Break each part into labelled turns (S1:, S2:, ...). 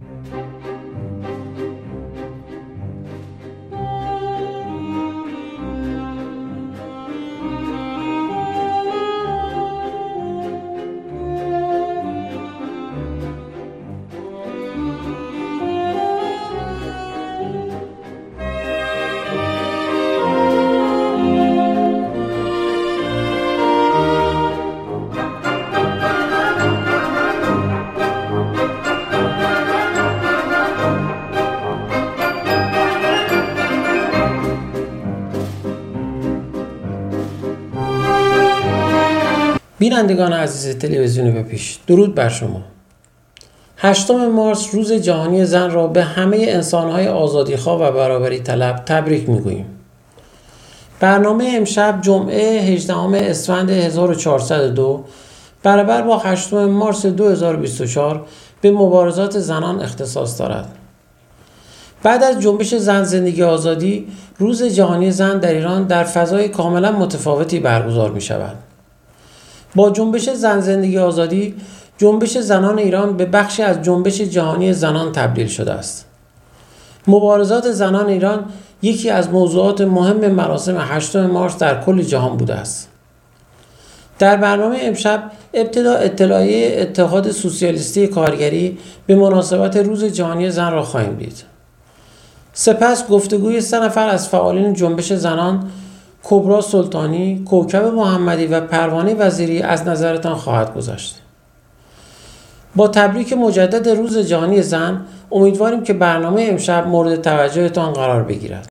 S1: بینندگان عزیز تلویزیون به پیش، درود بر شما. 8 مارس روز جهانی زن را به همه انسان‌های آزادیخواه و برابری طلب تبریک می‌گوییم. برنامه امشب جمعه 18 اسفند 1402 برابر با 8 مارس 2024 به مبارزات زنان اختصاص دارد. بعد از جنبش زن زندگی آزادی، روز جهانی زن در ایران در فضای کاملا متفاوتی برگزار می‌شود. با جنبش زن زندگی آزادی، جنبش زنان ایران به بخشی از جنبش جهانی زنان تبدیل شده است. مبارزات زنان ایران یکی از موضوعات مهم مراسم 8 مارس در کل جهان بوده است. در برنامه امشب ابتدا اطلاعیه اتحاد سوسیالیستی کارگری به مناسبت روز جهانی زن را خواهیم دید. سپس گفتگوی 3 نفر از فعالین جنبش زنان، کبرا سلطانی، کوکب محمدی و پروانه وزیری از نظرتان خواهد گذشت. با تبریک مجدد روز جهانی زن، امیدواریم که برنامه امشب مورد توجهتان قرار بگیرد.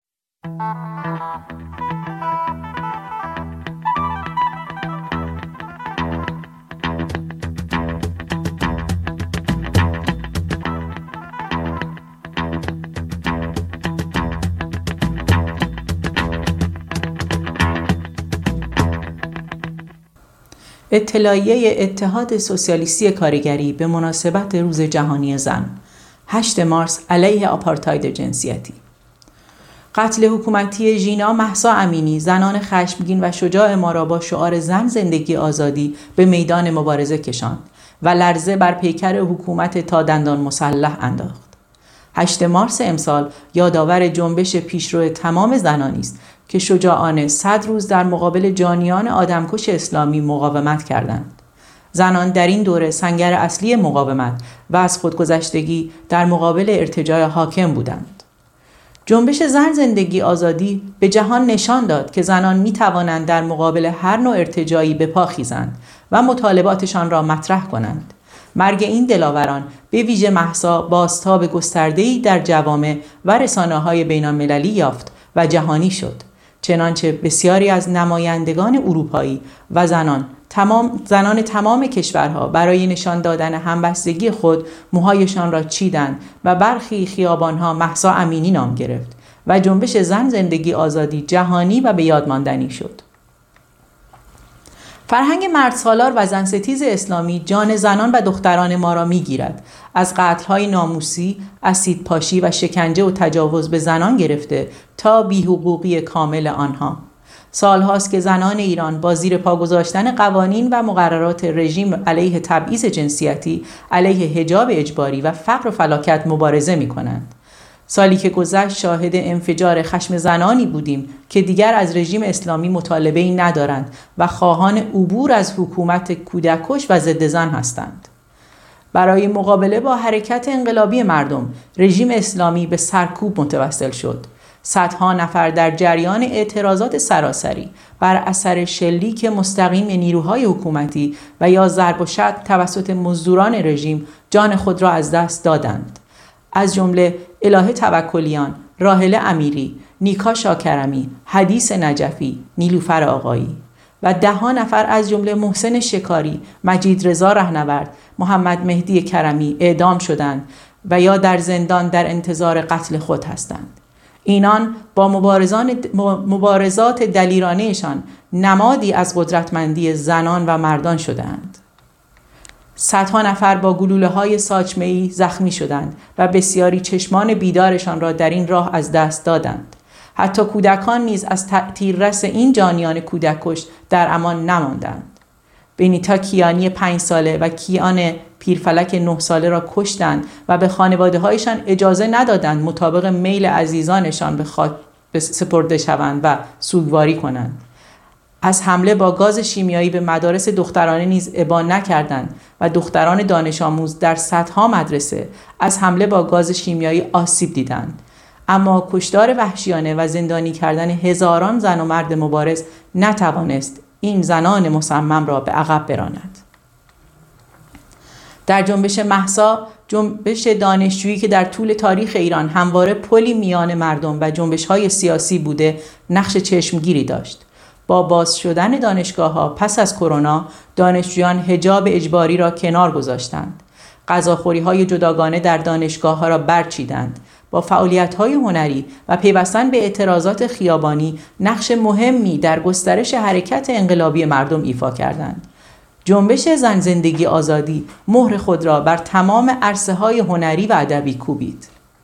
S2: اطلاعیه اتحاد سوسیالیستی کارگری به مناسبت روز جهانی زن 8 مارس علیه آپارتاید جنسیتی. قتل حکومتی ژینا مهسا امینی زنان خشمگین و شجاع ما را با شعار زن زندگی آزادی به میدان مبارزه کشاند و لرزه بر پیکر حکومت تا دندان مسلح انداخت. 8 مارس امسال یادآور جنبش پیشرو تمام زنانی است که شجاعانه 100 روز در مقابل جانیان آدمکش اسلامی مقاومت کردند. زنان در این دوره سنگر اصلی مقاومت و از خودگذشتگی در مقابل ارتجاع حاکم بودند. جنبش زن زندگی آزادی به جهان نشان داد که زنان می توانند در مقابل هر نوع ارتجاعی به پا خیزند و مطالباتشان را مطرح کنند. مرگ این دلاوران به ویژه مهسا بازتاب گسترده‌ای در جوامع و رسانه‌های بین‌المللی یافت و جهانی شد. چنانچه بسیاری از نمایندگان اروپایی و زنان تمام کشورها برای نشان دادن همبستگی خود موهایشان را چیدند و برخی خیابانها مهسا امینی نام گرفت و جنبش زن زندگی آزادی جهانی و به یاد ماندنی شد. فرهنگ مردسالار و زنستیز اسلامی جان زنان و دختران ما را می‌گیرد. از قتل‌های ناموسی، اسیدپاشی و شکنجه و تجاوز به زنان گرفته تا بی‌حقوقی کامل آنها. سالهاست که زنان ایران با زیر پا گذاشتن قوانین و مقررات رژیم علیه تبعیض جنسیتی، علیه حجاب اجباری و فقر و فلاکت مبارزه می‌کنند. سالی که گذشت شاهد انفجار خشم زنانی بودیم که دیگر از رژیم اسلامی مطالبه‌ای ندارند و خواهان عبور از حکومت کودککش و ضد زن هستند. برای مقابله با حرکت انقلابی مردم، رژیم اسلامی به سرکوب متوسل شد. صدها نفر در جریان اعتراضات سراسری بر اثر شلیک مستقیم نیروهای حکومتی و یا ضرب و شتم توسط مزدوران رژیم جان خود را از دست دادند. از جمله الهه توکلیان، راحله امیری، نیکا شاکرمی، حدیث نجفی، نیلوفر آقایی و 10 نفر از جمله محسن شکاری، مجید رضا رهنورد، محمد مهدی کرمی اعدام شدند و یا در زندان در انتظار قتل خود هستند. اینان با مبارزات دلیرانه‌شان نمادی از قدرتمندی زنان و مردان شدند. صدها نفر با گلوله‌های ساچمه‌ای زخمی شدند و بسیاری چشمان بیدارشان را در این راه از دست دادند. حتی کودکان نیز از تیررس این جانیان کودککش در امان نماندند. بنیتا کیانی 5 ساله و کیان پیرفلک 9 ساله را کشتند و به خانواده‌هایشان اجازه ندادند مطابق میل عزیزانشان به خاک سپرده شوند و سوگواری کنند. از حمله با گاز شیمیایی به مدارس دخترانه نیز ابا نکردند و دختران دانش آموز در صدها مدرسه از حمله با گاز شیمیایی آسیب دیدند. اما کشتار وحشیانه و زندانی کردن هزاران زن و مرد مبارز نتوانست این زنان مصمم را به عقب براند. در جنبش مهسا، جنبش دانشجویی که در طول تاریخ ایران همواره پلی میان مردم و جنبش‌های سیاسی بوده، نقش چشمگیری داشت. با باز شدن دانشگاه‌ها پس از کرونا، دانشجویان حجاب اجباری را کنار گذاشتند. غذاخوری‌های جداگانه در دانشگاه‌ها را برچیدند. با فعالیت‌های هنری و پیوستن به اعتراضات خیابانی نقش مهمی در گسترش حرکت انقلابی مردم ایفا کردند. جنبش زن زندگی آزادی مهر خود را بر تمام عرصه‌های هنری و ادبی کوبید.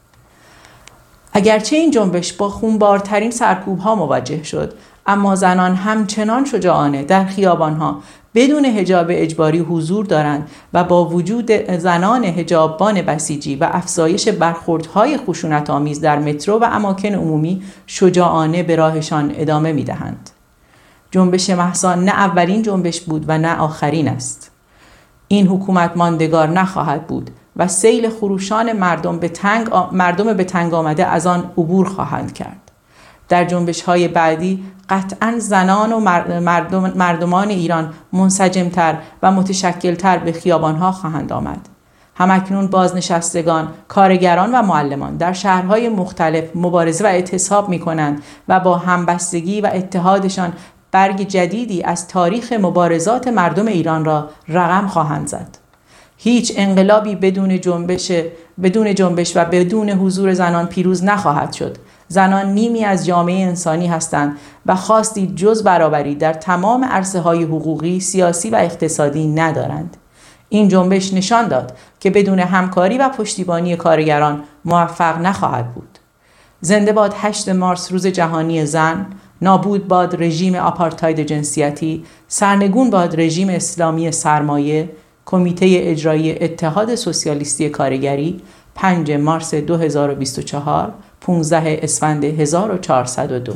S2: اگرچه این جنبش با خونبارترین سرکوب‌ها مواجه شد، اما زنان همچنان شجاعانه در خیابان‌ها بدون حجاب اجباری حضور دارند و با وجود زنان حجاببان بسیجی و افزایش برخوردهای خشونت‌آمیز در مترو و اماکن عمومی شجاعانه به راهشان ادامه می‌دهند. جنبش مهسا نه اولین جنبش بود و نه آخرین است. این حکومت ماندگار نخواهد بود و سیل خروشان مردم به تنگ آمده از آن عبور خواهند کرد. در جنبش‌های بعدی قطعاً زنان و مردمان ایران منسجم‌تر و متشکل‌تر به خیابان‌ها خواهند آمد. همکنون بازنشستگان، کارگران و معلمان در شهرهای مختلف مبارزه و اعتصاب می‌کنند و با همبستگی و اتحادشان برگ جدیدی از تاریخ مبارزات مردم ایران را رقم خواهند زد. هیچ انقلابی بدون جنبش و بدون حضور زنان پیروز نخواهد شد. زنان نیمی از جامعه انسانی هستند و خواستی جز برابری در تمام عرصه‌های حقوقی، سیاسی و اقتصادی ندارند. این جنبش نشان داد که بدون همکاری و پشتیبانی کارگران موفق نخواهد بود. زنده باد 8 مارس، روز جهانی زن. نابود باد رژیم آپارتاید جنسیتی. سرنگون باد رژیم اسلامی سرمایه. کمیته اجرایی اتحاد سوسیالیستی کارگری. 5 مارس 2024، 15 اسفند 1402.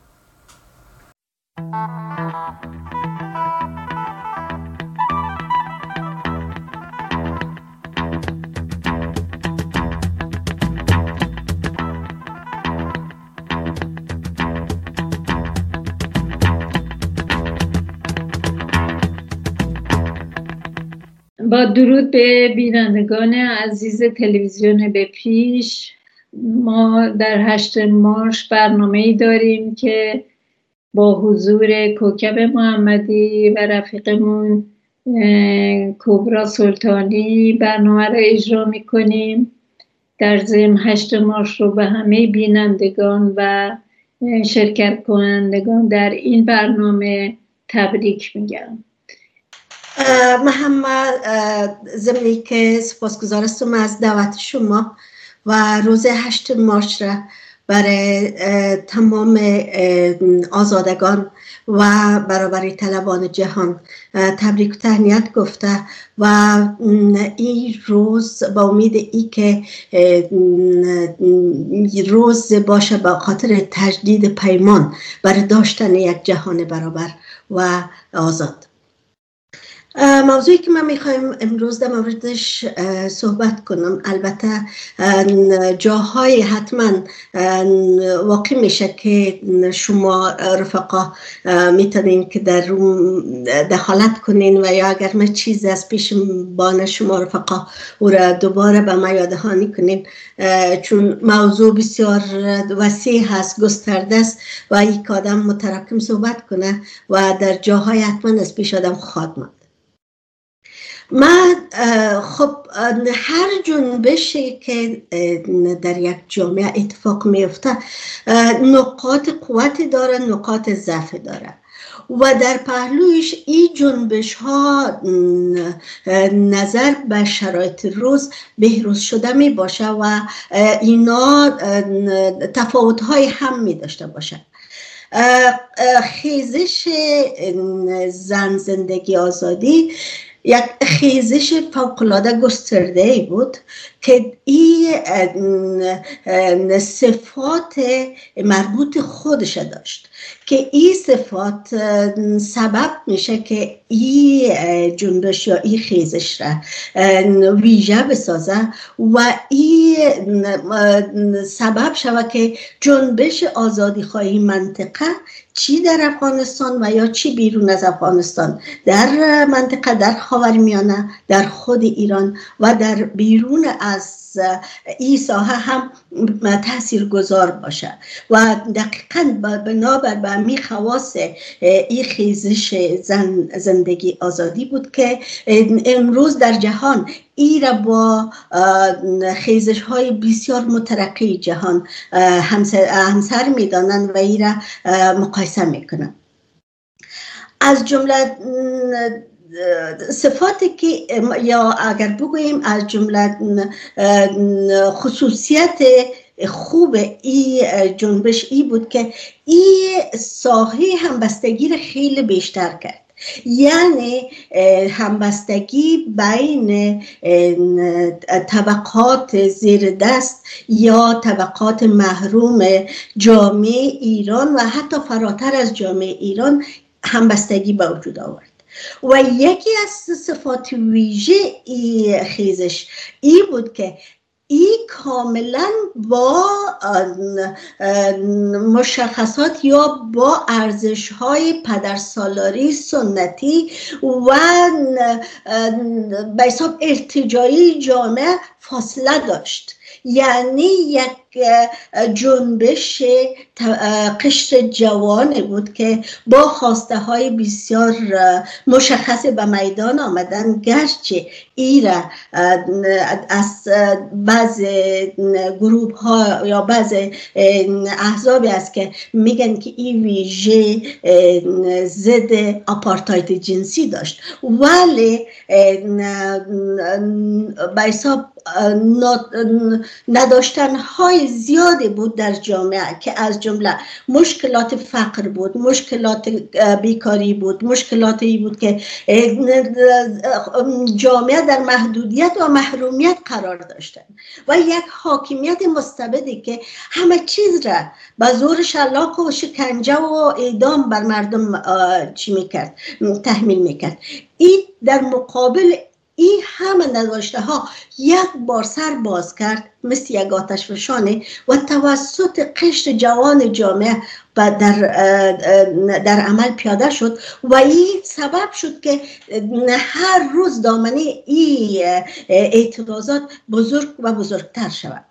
S3: با درود به بینندگان عزیز تلویزیون به پیش، ما در 8 مارس برنامه‌ای داریم که با حضور کوکب محمدی و رفیقمون کبرا سلطانی برنامه را اجرا می‌کنیم. در ضمن 8 مارس رو به همه بینندگان و شرکت کنندگان در این برنامه تبریک میگم.
S4: محمد، ضمنی که سپاسگزار هستم از دعوت شما و روز 8 مارس را برای تمام آزادگان و برابری طلبان جهان تبریک و تهنیت گفته و این روز با امید ای که روز باشه با خاطر تجدید پیمان برای داشتن یک جهان برابر و آزاد. موضوعی که من میخوایم امروز در موردش صحبت کنم، البته جاهای حتما واقع میشه که شما رفقا میتونین که در روم دخالت کنین و یا اگر من چیز از پیش بان شما رفقا او را دوباره به ما یادهانی کنین، چون موضوع بسیار وسیع هست، گسترده است و یک آدم متراکم صحبت کنه و در جاهای حتما از پیش آدم خواهد ماند. خب هر جنبشی که در یک جامعه اتفاق میفته نقاط قوت داره، نقاط ضعف داره و در پهلویش این جنبش ها نظر به شرایط روز بهروز شده می باشه و اینا تفاوت های هم می داشته باشه. خیزش زن زندگی آزادی یک خیزش فوق‌العاده گسترده بود که این صفات مربوط خودش داشت که این صفات سبب میشه که این جنبش یا این خیزش را ویژه بسازه و این سبب شود که جنبش آزادی خواهی منطقه چی در افغانستان و یا چی بیرون از افغانستان، در منطقه، در خاورمیانه، در خود ایران و در بیرون از این ساحه هم تأثیر گذار باشه و دقیقاً بنابر به می خواص این خیزش زندگی آزادی بود که امروز در جهان ای را با خیزش های بسیار مترقی جهان همسر می دانند و ای را مقایسه می کنند. از جمله صفاتی که یا اگر بگوییم از جمله خصوصیت خوب این جنبش ای بود که این ساحه همبستگی را خیلی بیشتر کرد، یعنی همبستگی بین طبقات زیر دست یا طبقات محروم جامعه ایران و حتی فراتر از جامعه ایران همبستگی به وجود آورد. و یکی از صفات ویژه این خیزش ای بود که این کاملا با مشخصات یا با ارزش‌های پدرسالاری سنتی و به حساب ارتجاعی جامعه فاصله داشت. یعنی یک جنبش قشر جوان بود که با خواسته های بسیار مشخص به میدان آمدن، گرچه ایره از بعض گروه ها یا بعض احزابی است که میگن که این ویژه ضد آپارتاید جنسی داشت، ولی به حساب نداشتن های زیاده بود در جامعه که از جمله مشکلات فقر بود، مشکلات بیکاری بود، مشکلاتی بود که جامعه در محدودیت و محرومیت قرار داشتن و یک حاکمیت مستبدی که همه چیز را به زور شلاق و شکنجه و اعدام بر مردم تحمیل میکرد. این در مقابل این همه نداشته ها یک بار سر باز کرد مثل یک آتش فشانه و توسط قشر جوان جامعه در عمل پیاده شد و این سبب شد که هر روز دامنه این اعتراضات بزرگ و بزرگتر شود.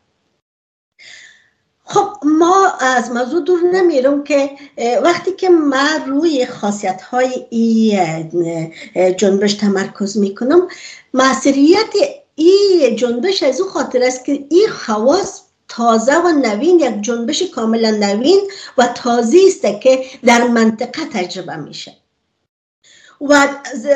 S4: خب ما از موضوع دور نمیرم که وقتی که من روی خاصیت‌های این جنبش تمرکز میکنم، موثریت این جنبش از او خاطر است که این خواص تازه و نوین، یک جنبش کاملا نوین و تازه است که در منطقه تجربه میشه و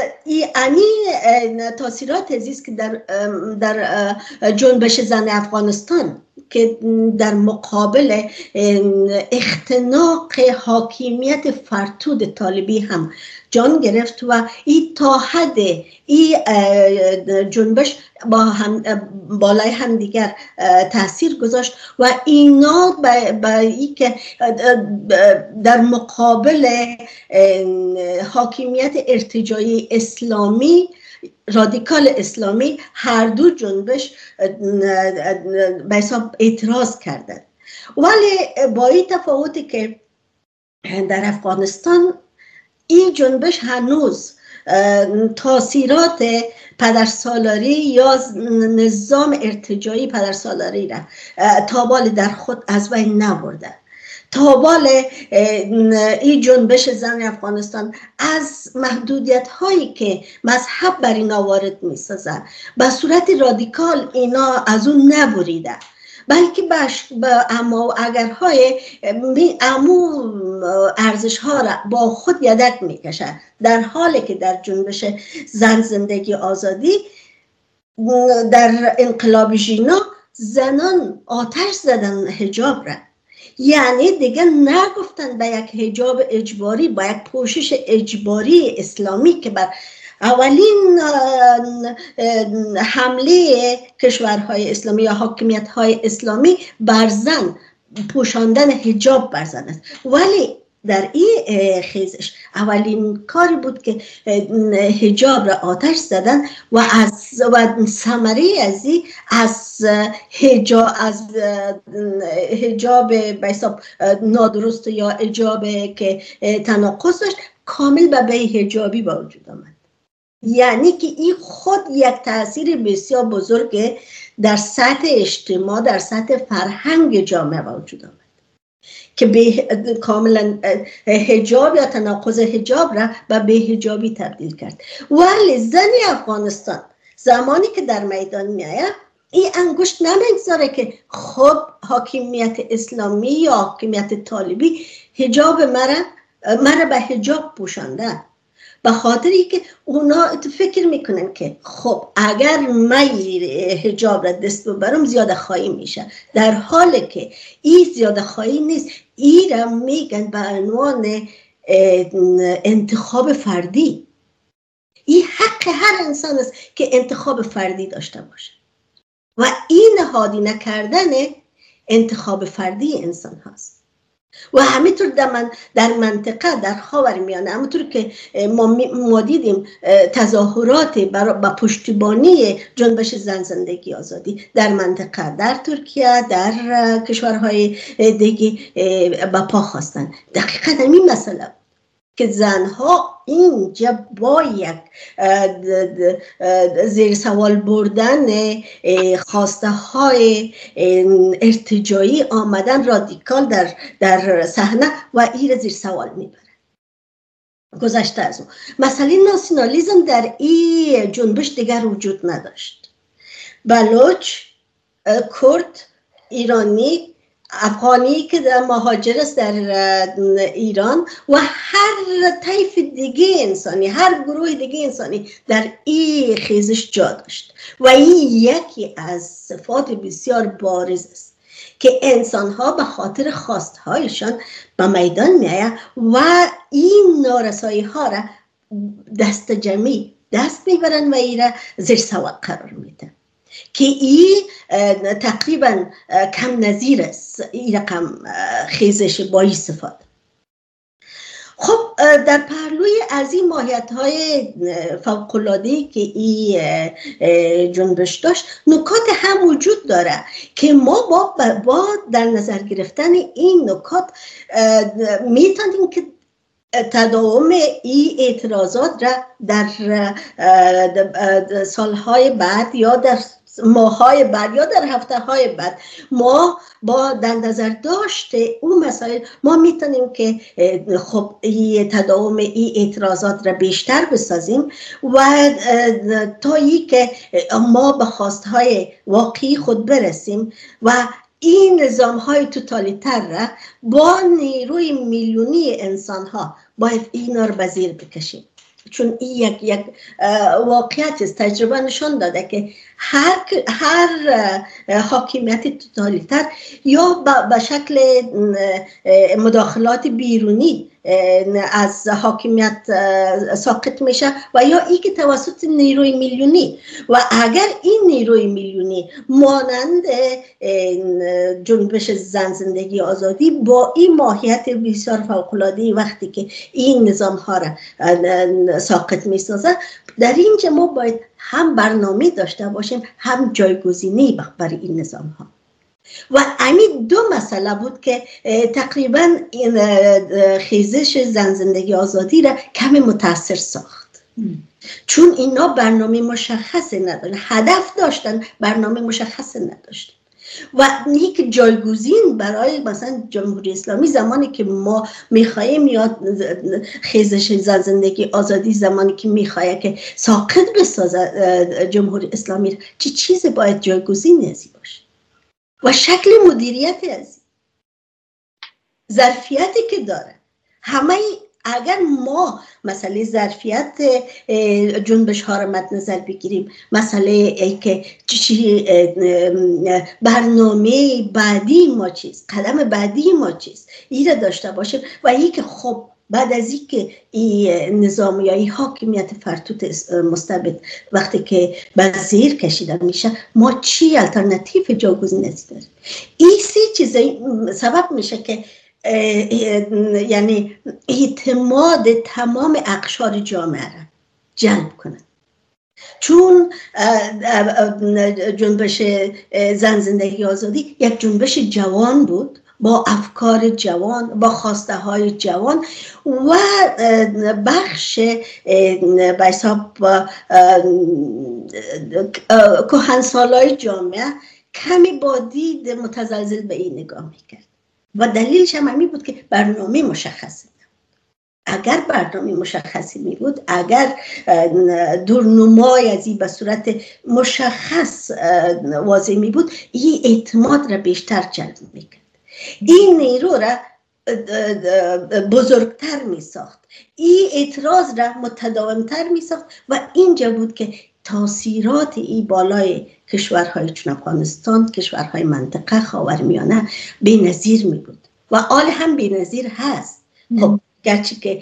S4: این تاثیرات عزیز که در جنبش زن افغانستان که در مقابل اختناق حاکمیت فرتود طالبی هم جان گرفت و این تا حد این جنبش بالای هم دیگر تاثیر گذاشت و اینا به این که در مقابل حاکمیت ارتجاعی اسلامی، رادیکال اسلامی، هر دو جنبش به حساب اعتراض کردند. ولی با این تفاوتی که در افغانستان این جنبش هنوز تاثیرات پدرسالاری یا نظام ارتجاعی پدرسالاری را تابال در خود از بین نبرده. تابال این جنبش زن افغانستان از محدودیت هایی که مذهب بر اینا وارد می سازه به صورت رادیکال اینا از اون نبریده، بلکه اما اگرهای امو ارزش ها را با خود یدک می کشه، در حالی که در جنبش زن زندگی آزادی در انقلاب ژینا زنان آتش زدن حجاب را، یعنی دیگه نگفتن به یک حجاب اجباری، با یک پوشش اجباری اسلامی که بر اولین حمله کشورهای اسلامی یا حاکمیت‌های اسلامی بر زن پوشاندن حجاب بر زن است، ولی در این خیزش اولین کاری بود که حجاب را آتش زدن و از ثمره از حجاب به حساب نادرست یا حجاب که تناقض داشت کامل به حجابی با وجود آمد. یعنی که این خود یک تأثیر بسیار بزرگ در سطح اجتماع، در سطح فرهنگ جامعه وجود آمد که به کاملا حجاب یا تناقض حجاب را به بی‌حجابی تبدیل کرد. ولی زن افغانستان زمانی که در میدان میآید این انگشت نمیگذاره که خب حاکمیت اسلامی یا حاکمیت طالبی حجاب مرا به حجاب پوشانده، به خاطری که اونا فکر میکنن که خب اگر من حجاب را دست ببرم زیاده خواهی میشه، در حالی که این زیاده خواهی نیست، این را میگن به عنوان انتخاب فردی. این حق هر انسان است که انتخاب فردی داشته باشه و این نهادی نکردن انتخاب فردی انسان هست. و همینطور در منطقه در خاورمیانه همونطور که ما دیدیم تظاهرات با پشتیبانی جنبش زن زندگی آزادی در منطقه، در ترکیه، در کشورهای دیگه با پا خواستن. دقیقا همین مسئله که زنها اینجا با یک زیر سوال بردن خواسته های ارتجاعی آمدن رادیکال در صحنه و این زیر سوال میبره. گذشته از اون مسئله ناسیونالیسم در این جنبش دیگر وجود نداشت. بلوچ، کرد، ایرانی، افغانی که در مهاجر است در ایران و هر طیف دیگه انسانی، هر گروه دیگه انسانی در این خیزش جا داشت و این یکی از صفات بسیار بارز است که انسان‌ها به خاطر خواستهایشان به میدان میآیند و این نارسایی‌ها را دست جمعی دست میبرن و این را زیر سوال قرار میدن که این تقریبا کم نظیر است این رقم خیزش با این صفات. خب در پهلوی از این ماهیت‌های فوق‌العاده‌ای که این جنبش داشت نکات هم وجود داره که ما با در نظر گرفتن این نکات میتونیم که تداوم این اعتراضات را در سالهای بعد یا در ماه‌های بعد یا در هفته‌های بعد ما با در نظر داشته اون مسائل ما میتونیم که خب تداوم این اعتراضات را بیشتر بسازیم و تا ای که ما به خواستهای واقعی خود برسیم و این نظام‌های توتالیتر را با نیروی میلیونی انسان‌ها باید اینا رو به زیر بکشیم. چون این یک واقعیت است. تجربه نشان داده که هر حاکمیت توتالیتر یا به شکل مداخلات بیرونی از حاکمیت ساقط میشه و یا ای که توسط نیروی میلیونی و اگر این نیروی میلیونی مانند جنبش زن زندگی آزادی با این ماهیت بسیار فوق‌العاده وقتی که این نظام ها را ساقط میسازه، در اینجا ما باید هم برنامه داشته باشیم هم جایگزینی برای این نظام ها. و همین دو مسئله بود که تقریبا این خیزش زن زندگی آزادی را کمی متاثر ساخت. چون اینا برنامه مشخصی نداشتن، هدف داشتن برنامه مشخصی نداشتن و یک جایگزین برای مثلا جمهوری اسلامی زمانی که ما میخواهیم یا خیزش زن زندگی آزادی زمانی که میخواه که ساقط بسازه جمهوری اسلامی، چه چیزی باید جایگزین ازی باشه و شکل مدیریت ازی ظرفیتی که داره. همه اگر ما مسئله ظرفیت جنبش ها رو مد نظر بگیریم، مسئله ای که برنامه بعدی ما چیست، قدم بعدی ما چیست، این رو داشته باشیم و این که خب بعد از اینکه این نظام یا این حاکمیت فرتوت مستبد وقتی که به زیر کشیده میشه، ما چی الटरनेटिव جاگزین داریم؟ این سه چیز سبب میشه که یعنی اعتماد تمام اقشار جامعه را جلب کنه. چون جنبش زن زندگی آزادی یک جنبش جوان بود، با افکار جوان، با خواسته های جوان و بخش به حساب کهنسالای جامعه کمی با دید متزلزل به این نگاه میکرد و دلیلش هم همین بود که برنامه مشخصی نبود. اگر برنامه مشخصی می بود، اگر دورنمای از این به صورت مشخص واضح می بود، این اعتماد را بیشتر جلب میکرد، این نیرو را بزرگتر می ساخت، این اعتراض را متداومتر می ساخت و اینجا بود که تاثیرات این بالای کشورهای چون افغانستان، کشورهای منطقه خاورمیانه بی‌نظیر می بود و آل هم بی‌نظیر هست. خب گرچه که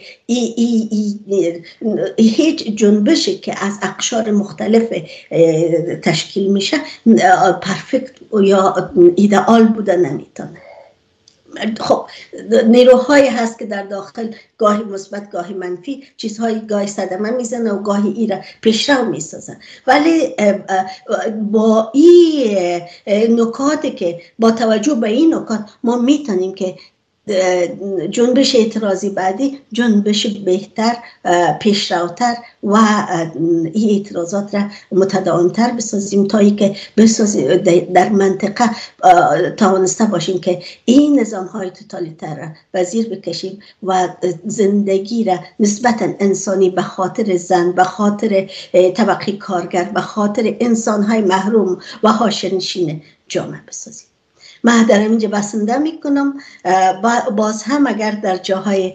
S4: هیچ جنبشی که از اقشار مختلف تشکیل میشه پرفکت یا ایدئال بوده نمیتونه. خب نیروهایی هست که در داخل گاهی مثبت گاهی منفی، چیزهایی گاهی صدمه میزنه و گاهی ای را پیشرو میسازن، ولی با این نکاتی که با توجه به این نکات ما میتونیم که جنبش اعتراضی بعدی جنبش بهتر، پیشروتر و این اعتراضات را متداومتر بسازیم تا اینکه بسازیم در منطقه توانسته باشیم که این نظام های توتالیتر را به زیر بکشیم و زندگی را نسبتا انسانی به خاطر زن، به خاطر طبقه کارگر، به خاطر انسان های محروم و حاشیه‌نشین جامعه بسازیم. من در اینجا بسنده میکنم، باز هم اگر در جاهای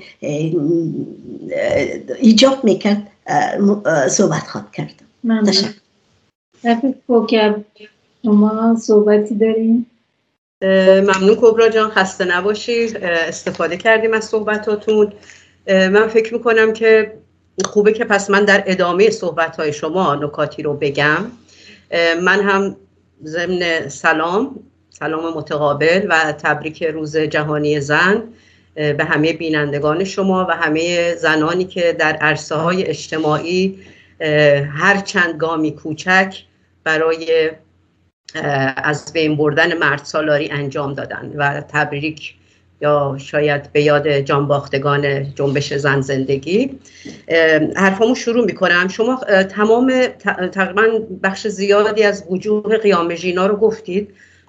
S4: ایجاب میکرد صحبت خواهد کردم. تشکر.
S3: رفیق کوکب شما صحبتی دارین؟
S5: ممنون کبرا جان، خسته نباشید، استفاده کردیم از صحبتاتون. من فکر میکنم که خوبه که پس من در ادامه صحبتهای شما نکاتی رو بگم. من هم ضمن سلام متقابل و تبریک روز جهانی زن به همه بینندگان شما و همه زنانی که در عرصه‌های اجتماعی هر چند گامی کوچک برای از بین بردن مردسالاری انجام دادن و تبریک یا شاید به یاد جانباختگان جنبش زن زندگی. حرفامو شروع میکنم. شما تقریبا بخش زیادی از وجوه قیام ژینا رو گفتید.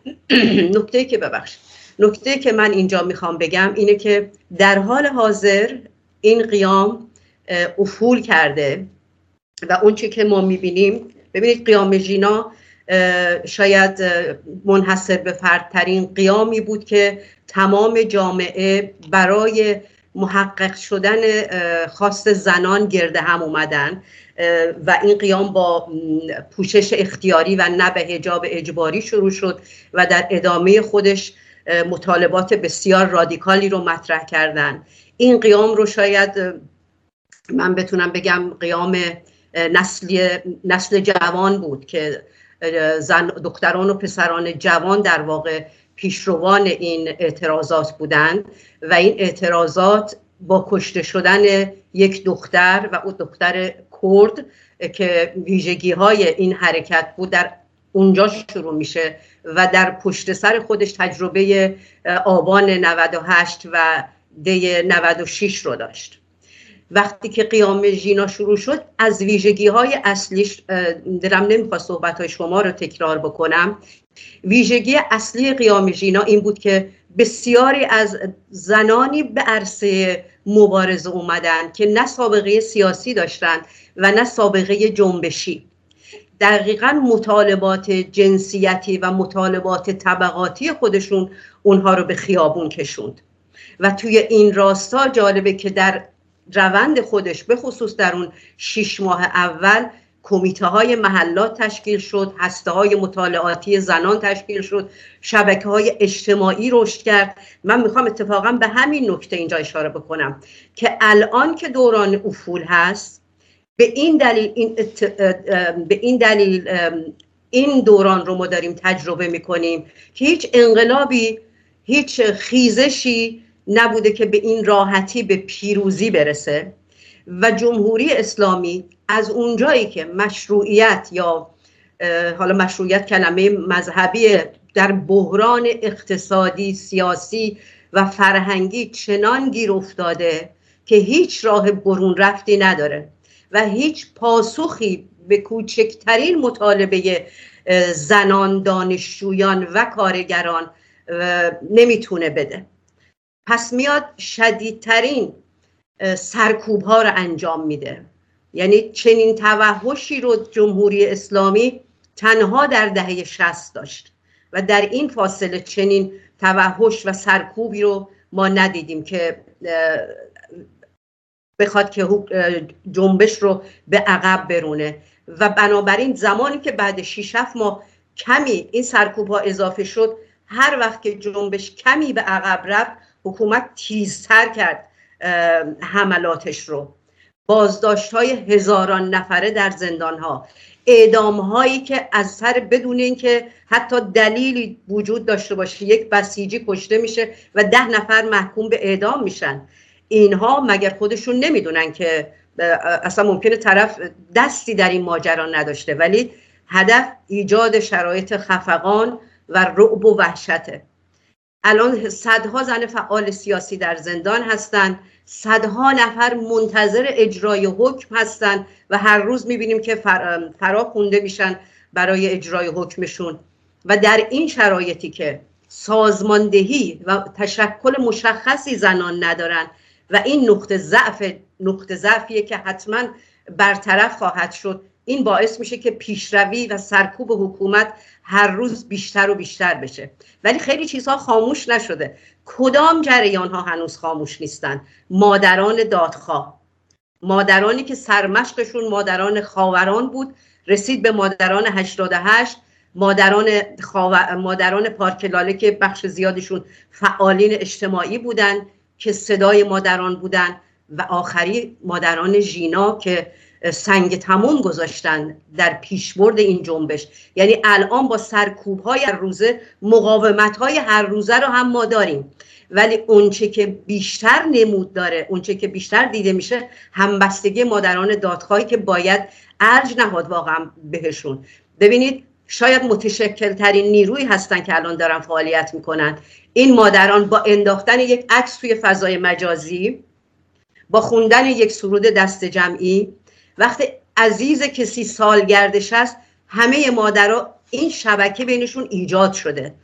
S5: نکته که من اینجا میخوام بگم اینه که در حال حاضر این قیام افول کرده و اون چی که ما میبینیم، ببینید قیام ژینا شاید منحصر به فردترین قیامی بود که تمام جامعه برای محقق شدن خواست زنان گرد هم اومدن و این قیام با پوشش اختیاری و نه به حجاب اجباری شروع شد و در ادامه خودش مطالبات بسیار رادیکالی رو مطرح کردن. این قیام رو شاید من بتونم بگم قیام نسل جوان بود که دختران و پسران جوان در واقع پیشروان این اعتراضات بودند و این اعتراضات با کشته شدن یک دختر و اون دختر کرد که ویژگی های این حرکت بود در اونجا شروع میشه و در پشت سر خودش تجربه آبان 98 و دی 96 رو داشت. وقتی که قیام ژینا شروع شد، از ویژگی های اصلیش، دلم نمیخواد صحبت های شما رو تکرار بکنم، ویژگی اصلی قیام ژینا این بود که بسیاری از زنانی به عرصه مبارزه اومدن که نه سابقه سیاسی داشتن و نه سابقه جنبشی. دقیقاً مطالبات جنسیتی و مطالبات طبقاتی خودشون اونها رو به خیابون کشوند و توی این راستا جالبه که در روند خودش به خصوص در اون 6 ماه اول کمیته های محلات تشکیل شد، هسته های مطالعاتی زنان تشکیل شد، شبکه های اجتماعی رشد کرد. من میخوام اتفاقا به همین نکته اینجا اشاره بکنم که الان که دوران افول هست، به این دلیل این دوران رو ما داریم تجربه میکنیم که هیچ انقلابی، هیچ خیزشی نبوده که به این راحتی به پیروزی برسه و جمهوری اسلامی از اونجایی که مشروعیت، یا حالا مشروعیت کلمه مذهبی، در بحران اقتصادی، سیاسی و فرهنگی چنان گیر افتاده که هیچ راه برون رفتی نداره و هیچ پاسخی به کوچکترین مطالبه زنان، دانشجویان و کارگران نمیتونه بده. پس میاد شدیدترین سرکوب ها رو انجام میده. یعنی چنین توحشی رو جمهوری اسلامی تنها در دهه 60 داشت و در این فاصله چنین توحش و سرکوبی رو ما ندیدیم که بخواد که جنبش رو به عقب برونه. و بنابراین زمانی که بعد 6-7 ماه کمی این سرکوب ها اضافه شد، هر وقت که جنبش کمی به عقب رفت، حکومت تیزتر کرد حملاتش رو. بازداشت های هزاران نفره در زندان ها، اعدام هایی که از سر بدون اینکه حتی دلیلی وجود داشته باشه یک بسیجی کشته میشه و 10 نفر محکوم به اعدام میشن. اینها مگر خودشون نمیدونن که اصلا ممکنه طرف دستی در این ماجرا نداشته، ولی هدف ایجاد شرایط خفقان و رعب و وحشته. الان صدها زن فعال سیاسی در زندان هستند، صدها نفر منتظر اجرای حکم هستند و هر روز میبینیم که فرا خونده میشن برای اجرای حکمشون. و در این شرایطی که سازماندهی و تشکل مشخصی زنان ندارن و این نقطه ضعفیه که حتما برطرف خواهد شد، این باعث میشه که پیشروی و سرکوب حکومت هر روز بیشتر و بیشتر بشه. ولی خیلی چیزها خاموش نشده. کدام جریان ها هنوز خاموش نیستن؟ مادران دادخواه، مادرانی که سرمشقشون مادران خاوران بود، رسید به مادران 88، مادران پارک لاله که بخش زیادشون فعالین اجتماعی بودن که صدای مادران بودن، و آخری مادران ژینا که سنگ تموم گذاشتن در پیشبرد این جنبش. یعنی الان با سرکوب‌های هر روزه، مقاومت‌های هر روزه رو هم ما داریم، ولی اونچه که بیشتر نمود داره، اونچه که بیشتر دیده میشه، همبستگی مادران دادخواهی که باید ارج نهاد واقعا بهشون. ببینید شاید متشکل ترین نیروی هستن که الان دارن فعالیت میکنن. این مادران با انداختن یک عکس توی فضای مجازی، با خوندن یک سرود دست جمعی، وقتی عزیز کسی سالگردش است، همه مادرها این شبکه بینشون ایجاد شده.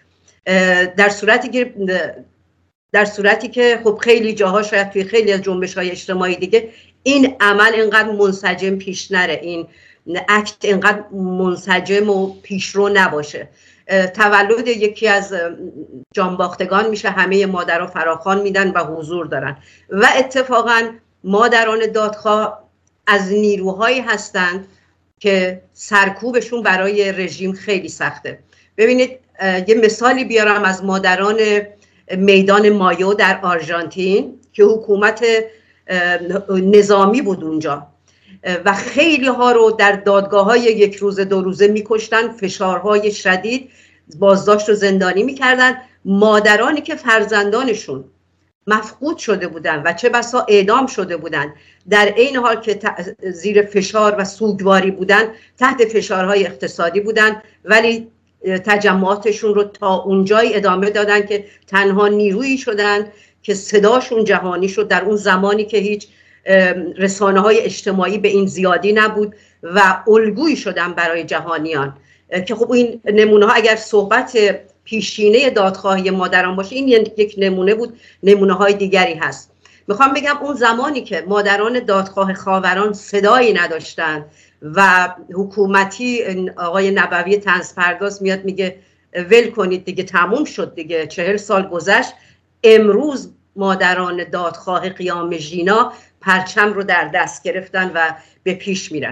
S5: در صورتی که خب خیلی جاها، شاید توی خیلی از جنبش‌های اجتماعی دیگه، این عمل اینقدر منسجم پیش نره، این اکت اینقدر منسجم و پیشرو نباشه. تولد یکی از جانباختگان میشه، همه مادرها فراخوان میدن و حضور دارن. و اتفاقا مادران دادخواه از نیروهایی هستند که سرکوبشون برای رژیم خیلی سخته. ببینید یه مثالی بیارم از مادران میدان مایو در آرژانتین که حکومت نظامی بود اونجا و خیلی ها رو در دادگاه های 1 روزه 2 روزه میکشتن، فشارهای شدید، بازداشت و زندانی میکردن. مادرانی که فرزندانشون مفقود شده بودن و چه بسا اعدام شده بودن، در این حال که زیر فشار و سوگواری بودن، تحت فشارهای اقتصادی بودن، ولی تجمعاتشون رو تا اونجایی ادامه دادن که تنها نیرویی شدن که صداشون جهانی شد در اون زمانی که هیچ رسانه‌های اجتماعی به این زیادی نبود و الگویی شدن برای جهانیان. که خب این نمونه ها اگر صحبت پیشینه دادخواهی مادران باشه، این یک نمونه بود، نمونه های دیگری هست. میخوام بگم اون زمانی که مادران دادخواه خاوران صدایی نداشتن و حکومتی آقای نبوی طنزپرداز میاد میگه ول کنید دیگه، تموم شد دیگه، 40 سال گذشت، امروز مادران دادخواه قیام ژینا پرچم رو در دست گرفتن و به پیش میرن.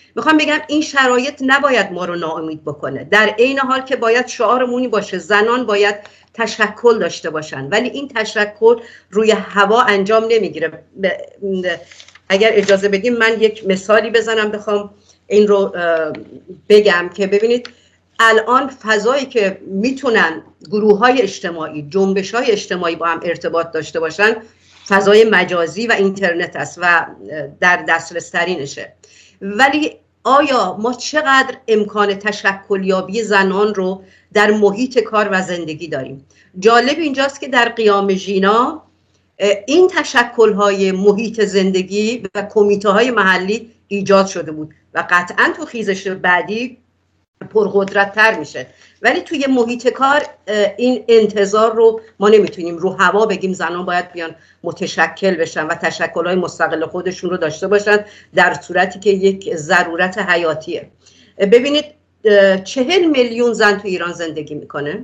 S5: میخوام بگم این شرایط نباید ما رو ناامید بکنه، در عین حال که باید شعارمونی باشه زنان باید تشکل داشته باشن، ولی این تشکل روی هوا انجام نمیگیره. اگر اجازه بدیم من یک مثالی بزنم، بخوام این رو بگم که ببینید الان فضایی که میتونن گروه‌های اجتماعی، جنبش‌های اجتماعی با هم ارتباط داشته باشن فضای مجازی و اینترنت است و در دسترس ترینشه. ولی آیا ما چقدر امکان تشکلیابی زنان رو در محیط کار و زندگی داریم؟ جالب اینجاست که در قیام ژینا این تشکل‌های محیط زندگی و کمیته‌های محلی ایجاد شده بود و قطعاً تو خیزش بعدی پرقدرت‌تر میشه، ولی توی محیط کار این انتظار رو ما نمیتونیم رو هوا بگیم زنان باید بیان متشکل بشن و تشکل‌های مستقل خودشون رو داشته باشن، در صورتی که یک ضرورت حیاتیه. ببینید 40 میلیون زن تو ایران زندگی میکنه،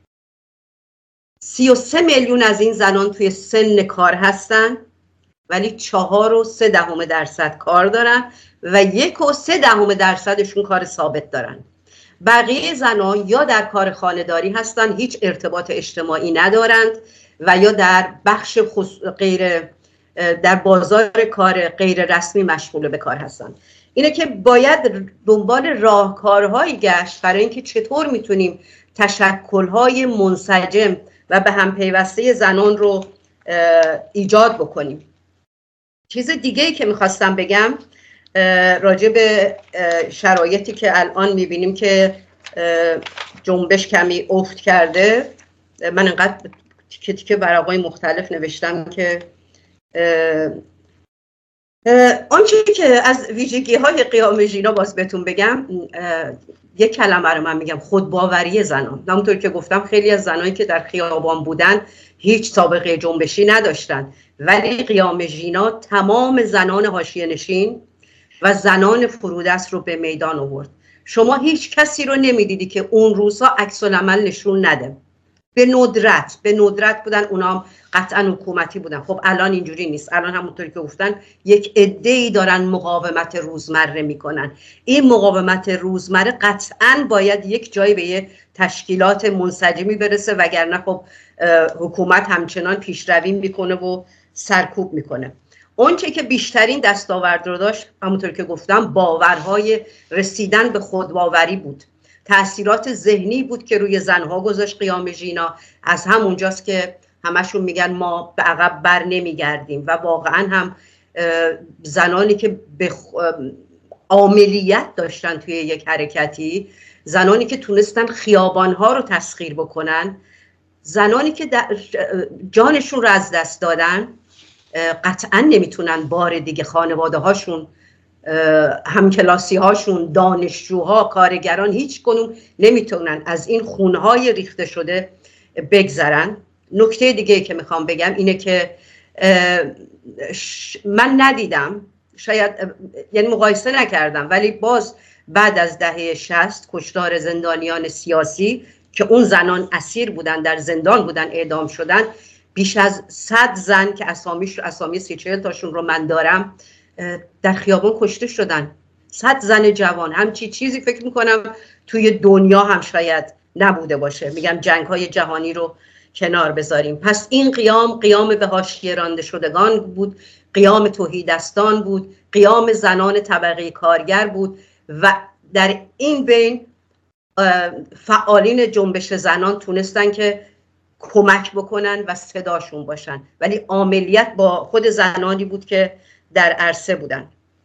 S5: 33 میلیون از این زنان توی سن کار هستن ولی 4.3% کار دارن و 1.3% کار ثابت دارن. بقیه زنان یا در کار خانه‌داری هستن، هیچ ارتباط اجتماعی ندارند و یا در بخش در بازار کار غیر رسمی مشغول به کار هستن. اینه که باید دنبال راهکارهایی گشت برای اینکه چطور میتونیم تشکل‌های منسجم و به هم پیوسته زنان رو ایجاد بکنیم. چیز دیگه‌ای که میخواستم بگم راجع به شرایطی که الان میبینیم که جنبش کمی افت کرده، من انقدر تیکه ورقای مختلف نوشتم که آنچه که از ویژگی‌های قیام ژینا باز بهتون بگم، یک کلمه رو من میگم، خودباوری زنان. همونطور که گفتم خیلی از زنانی که در خیابان بودن هیچ سابقه جنبشی نداشتن، ولی قیام ژینا تمام زنان حاشیه‌نشین و زنان فرودست رو به میدان آورد. شما هیچ کسی رو نمیدیدی که اون روزها عکس العمل نشون نده. به ندرت بودن، اونام قطعا حکومتی بودن. خب الان اینجوری نیست. الان همونطوری که گفتن یک عده‌ای دارن مقاومت روزمره میکنن. این مقاومت روزمره قطعا باید یک جایی به یه تشکیلات منسجمی برسه، وگرنه خب حکومت همچنان پیشروی میکنه و سرکوب میکنه. اونچه که بیشترین دستاورد رو داشت، همونطور که گفتم، باورهای رسیدن به خودباوری بود. تأثیرات ذهنی بود که روی زنها گذاشت قیام ژینا. از همونجاست که همشون میگن ما به عقب بر نمیگردیم و واقعا هم زنانی که به عاملیت داشتن توی یک حرکتی، زنانی که تونستن خیابانها رو تسخیر بکنن، زنانی که جانشون رو از دست دادن، قطعا نمیتونن بار دیگه خانواده هاشون، همکلاسی هاشون، دانشجوها، کارگران، هیچ کنون نمیتونن از این خونهای ریخته شده بگذرن. نکته دیگه که میخوام بگم اینه که من ندیدم، شاید یعنی مقایسه نکردم، ولی باز بعد از دهه 60 کشتار زندانیان سیاسی که اون زنان اسیر بودن، در زندان بودن، اعدام شدن، بیش از 100 زن که اسامی 30-40 تاشون رو من دارم در خیابان کشته شدن. 100 زن جوان. همچی چیزی فکر میکنم توی دنیا هم شاید نبوده باشه. میگم جنگ‌های جهانی رو کنار بذاریم. پس این قیام به حاشیه رانده شدگان بود، قیام تهیدستان بود، قیام زنان طبقه کارگر بود و در این بین فعالین جنبش زنان تونستن که کمک بکنن و صداشون باشن، ولی عملیات با خود زنانی بود که در عرصه بودن.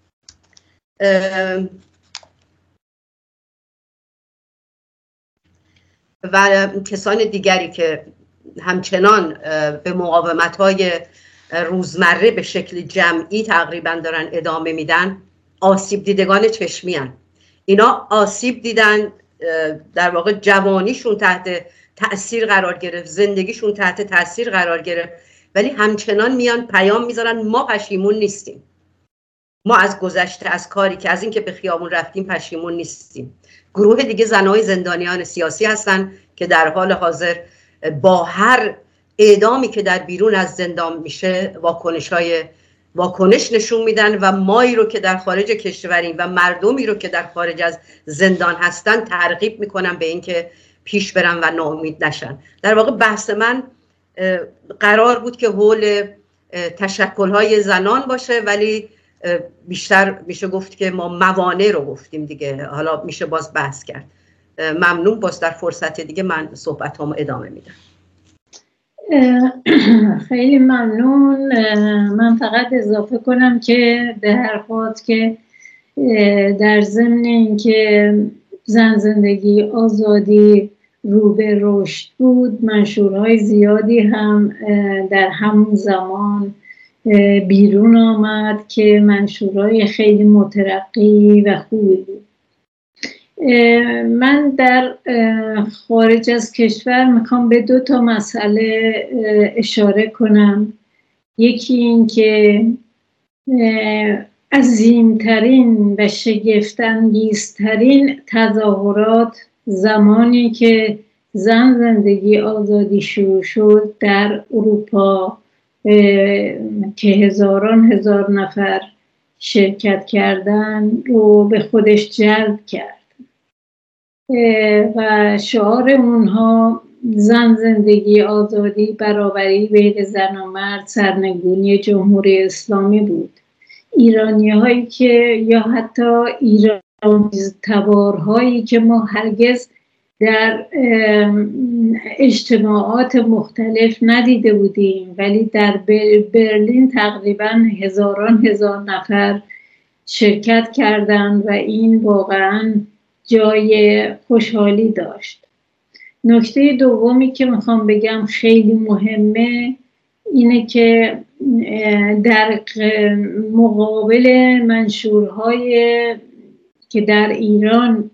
S5: و کسان دیگری که همچنان به مقاومت‌های روزمره به شکل جمعی تقریبا دارن ادامه میدن، آسیب دیدگان چشمی هن. اینا آسیب دیدن، در واقع جوانیشون تحت تأثیر قرار گرفت، زندگیشون تحت تأثیر قرار گرفت، ولی همچنان میان پیام میذارن ما پشیمون نیستیم، ما از گذشته، از کاری که از این که به خیابون رفتیم پشیمون نیستیم. گروه دیگه زنای زندانیان سیاسی هستن که در حال حاضر با هر اعدامی که در بیرون از زندان میشه واکنش‌های واکنش نشون میدن و مایی رو که در خارج کشوریم و مردمی رو که در خارج از زندان هستن ترغیب میکنن به اینکه پیش برن و ناامید نشن. در واقع بحث من قرار بود که حول تشکل‌های زنان باشه، ولی بیشتر میشه گفت که ما موانع رو گفتیم دیگه. حالا میشه باز بحث کرد. ممنون. باز در فرصت دیگه من صحبتامو ادامه میدم.
S3: خیلی ممنون. من فقط اضافه کنم که به حرفات که در ضمن اینکه زن زندگی آزادی رو به رشد بود، منشورهای زیادی هم در همون زمان بیرون آمد که منشورهای خیلی مترقی و خوبی بود. من در خارج از کشور میخوام به 2 مسئله اشاره کنم. یکی این که عظیمترین و شگفت‌انگیزترین تظاهرات زمانی که زن زندگی آزادی شروع شد در اروپا که هزار نفر شرکت کردن رو به خودش جلب کرد و شعار اونها زن زندگی آزادی برابری بین زن و مرد سرنگونی جمهوری اسلامی بود. ایرانی هایی که یا حتی ایران تبارهایی که ما هرگز در اجتماعات مختلف ندیده بودیم، ولی در برلین تقریبا هزار نفر شرکت کردند و این واقعا جای خوشحالی داشت. نکته دومی که میخوام بگم خیلی مهمه اینه که در مقابل منشورهای که در ایران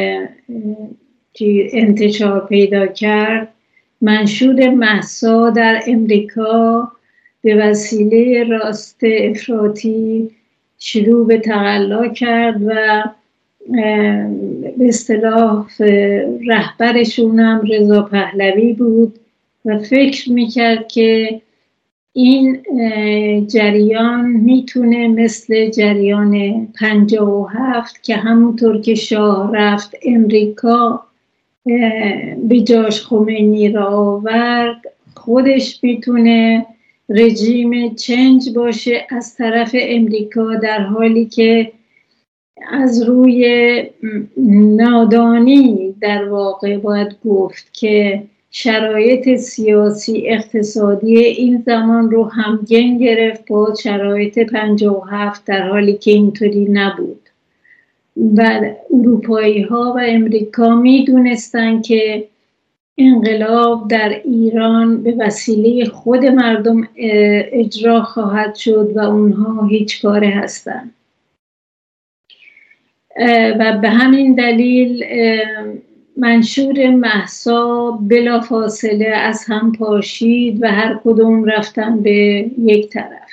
S3: انتشار پیدا کرد، منشور مهسا در امریکا به وسیله راست افراطی شروع به تقلا کرد و به اصطلاح رهبرشون هم رضا پهلوی بود و فکر میکرد که این جریان میتونه مثل جریان 57 که همونطور که شاه رفت امریکا به جاش خمینی را آورد، خودش میتونه رژیم چنج باشه از طرف امریکا، در حالی که از روی نادانی در واقع باید گفت که شرایط سیاسی اقتصادی این زمان رو همگن گرفت با شرایط 57 در حالی که اینطوری نبود و اروپایی ها و امریکا می دونستن که انقلاب در ایران به وسیله خود مردم اجرا خواهد شد و اونها هیچ کاره هستن و به همین دلیل منشور مهسا بلافاصله از هم پاشید و هر کدوم رفتن به یک طرف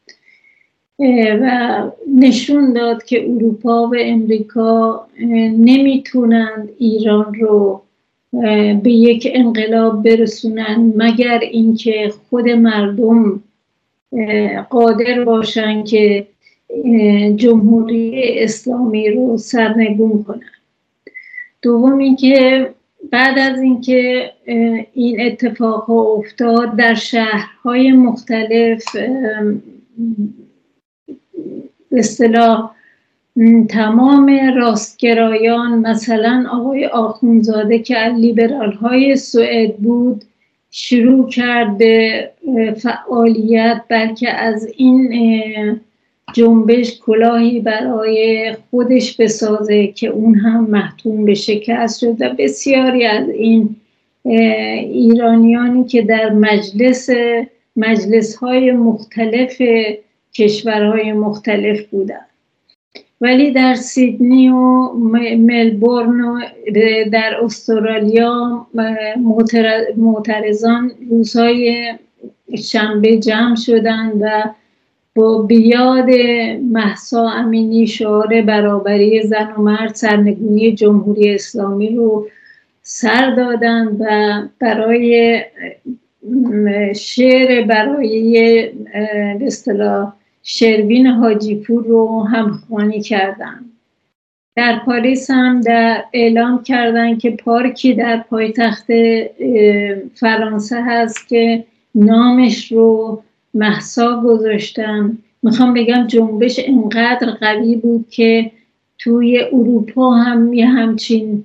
S3: و نشون داد که اروپا و امریکا نمیتونند ایران رو به یک انقلاب برسونن مگر اینکه خود مردم قادر باشن که جمهوری اسلامی رو سرنگون کنن. دوم اینکه بعد از اینکه این اتفاق افتاد در شهرهای مختلف به اصطلاح تمام راستگرایان، مثلا آقای آخوندزاده که لیبرال های سوئد بود شروع کرد به فعالیت بلکه از این جنبش کلاهی برای خودش بسازه که اون هم محتوم به شکست شد و بسیاری از این ایرانیانی که در مجلس‌های مختلف کشورهای مختلف بودن، ولی در سیدنی و ملبورن و در استرالیا معترضان روزهای شنبه جمع شدند و با بیاد مهسا امینی شعار برابری زن و مرد سرنگونی جمهوری اسلامی رو سر دادند و برای شعر برای به اصطلاح شروین حاجی پور رو همخوانی کردن. در پاریس هم اعلام کردن که پارکی در پایتخت فرانسه هست که نامش رو مهسا گذاشتن. میخوام بگم جنبش اینقدر قوی بود که توی اروپا هم یه همچین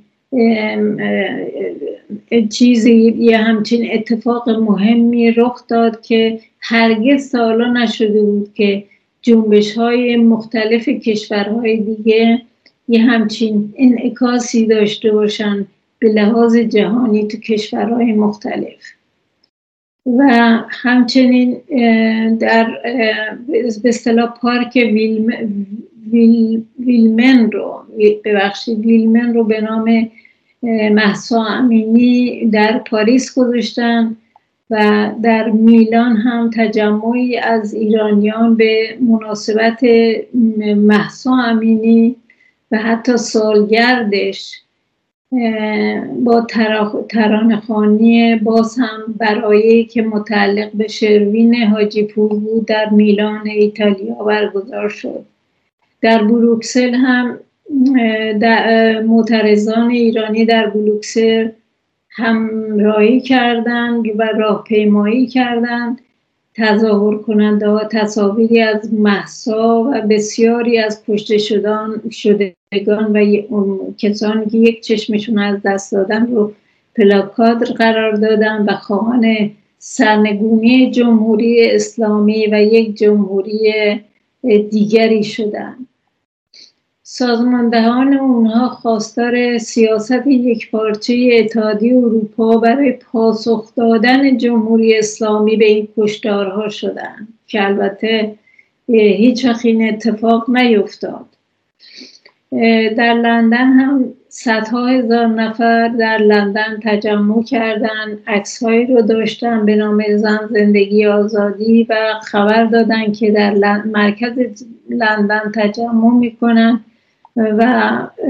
S3: چیزی، یه همچین اتفاق مهمی رخ داد که هرگز تا حالا نشده بود که جنبش‌های مختلف کشورهای دیگه یه همچین انعکاسی داشته باشن به لحاظ جهانی تو کشورهای مختلف. و همچنین در به اصطلاح پارک ویلمن رو به نام مهسا امینی در پاریس گذاشتن و در میلان هم تجمعی از ایرانیان به مناسبت مهسا امینی و حتی سالگردش با ترانه‌خوانی باز هم برایی که متعلق به شروین حاجی پور بود در میلان ایتالیا برگزار شد. در بروکسل هم معترضان ایرانی در بروکسل همراهی کردند و راهپیمایی کردند. تظاهر کننده ها تصاویری از مهسا و بسیاری از کشته شدگان و کسانی که یک چشمشون از دست دادن رو پلاکارد قرار دادن و خواهان سرنگونی جمهوری اسلامی و یک جمهوری دیگری شدن. سازماندهان اونها خواستار سیاست یکپارچه اتحادیه اروپا برای پاسخ دادن جمهوری اسلامی به این کشتارها شدند که البته هیچ وقت این اتفاق نیفتاد. در لندن هم صدها هزار نفر در لندن تجمع کردند، عکس‌هایی رو داشتن به نام زن زندگی آزادی و خبر دادن که در مرکز لندن تجمع میکنن و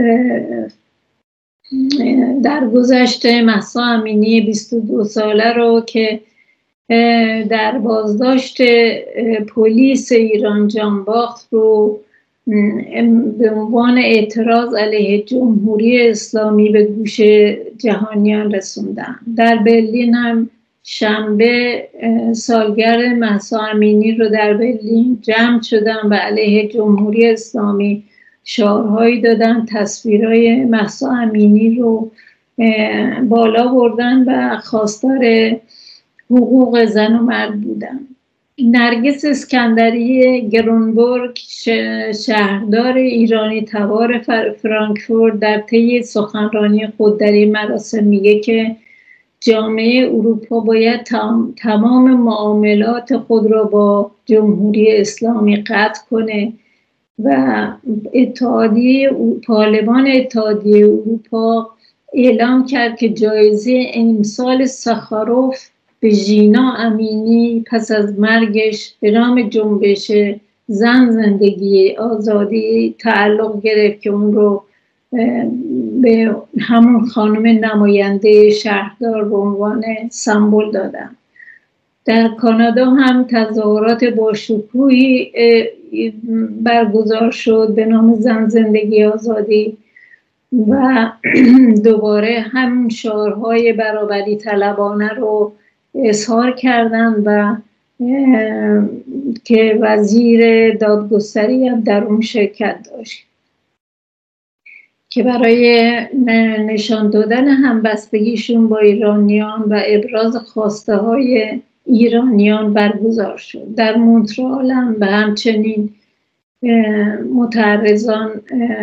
S3: در گذشته مهسا امینی 22 ساله رو که در بازداشت پلیس ایران جان باخت رو به عنوان اعتراض علیه جمهوری اسلامی به گوش جهانیان رسوندن. در برلین هم شنبه سالگرد مهسا امینی رو در برلین جمع شدن و علیه جمهوری اسلامی شعارهایی دادن، تصویرهای مهسا امینی رو بالا بردن و خواستار حقوق زن و مرد بودن. نرگس اسکندری گرونبورگ شهردار ایرانی تبار فرانکفورت در طی سخنرانی خود در این مراسم میگه که جامعه اروپا باید تمام معاملات خود را با جمهوری اسلامی قطع کنه و پارلمان اتحادیه اروپا اعلام کرد که جایزه امسال ساخاروف به ژینا امینی پس از مرگش به نام جنبش زن زندگی آزادی تعلق گرفت که اون رو به همون خانم نماینده شهردار به عنوان سمبل دادن. در کانادا هم تظاهرات باشکوهی برگزار شد به نام زن زندگی آزادی و دوباره هم شعارهای برابری طلبانه رو اظهار کردن و که وزیر دادگستری هم در اون شرکت داشت که برای نشان دادن همبستگیشون با ایرانیان و ابراز خواسته های ایرانیان برگزار شد. در مونترال هم و همچنین معترضان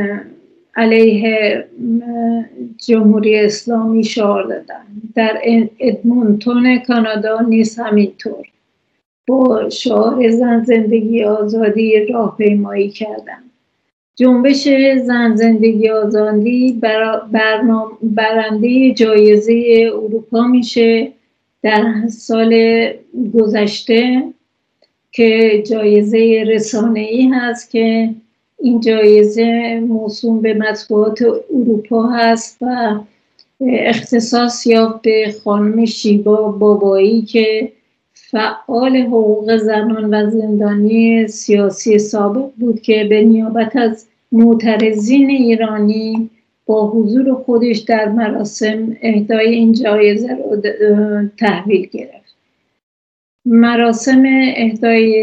S3: علیه جمهوری اسلامی شعار دادن. در ادمونتون کانادا نیز همینطور با شعار زن زندگی آزادی راهپیمایی کردند. جنبش زن زندگی آزادی برنده جایزه اروپا میشه در سال گذشته که جایزه رسانه‌ای هست که این جایزه موسوم به مطبوعات اروپا هست و اختصاص یافت به خانم شیبا بابایی که فعال حقوق زنان و زندانی سیاسی سابق بود که به نیابت از معترضین ایرانی با حضور خودش در مراسم اهدای این جایزه را تحویل گرفت. مراسم اهدای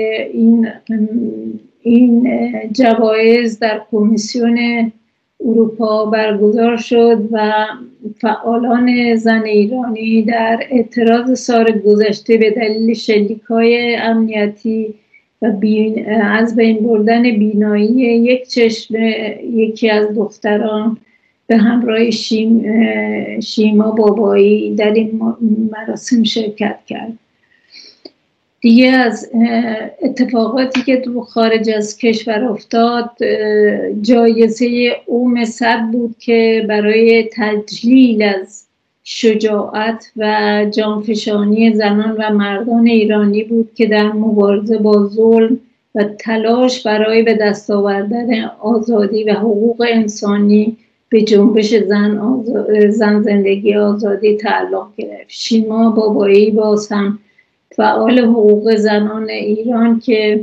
S3: این جوایز در کمیسیون اروپا برگزار شد و فعالان زن ایرانی در اعتراض سال گذشته به دلیل شلیک‌های امنیتی و از بین بردن بینایی یک چشم یکی از دختران به همراه شیما بابایی در این مراسم شرکت کرد. دیگه از اتفاقاتی که تو خارج از کشور افتاد، جایزه اوم صد بود که برای تجلیل از شجاعت و جانفشانی زنان و مردان ایرانی بود که در مبارزه با ظلم و تلاش برای به دست آوردن آزادی و حقوق انسانی به جنبش زن زندگی آزادی تعلق گرفت. شیما بابایی باز هم فعال حقوق زنان ایران که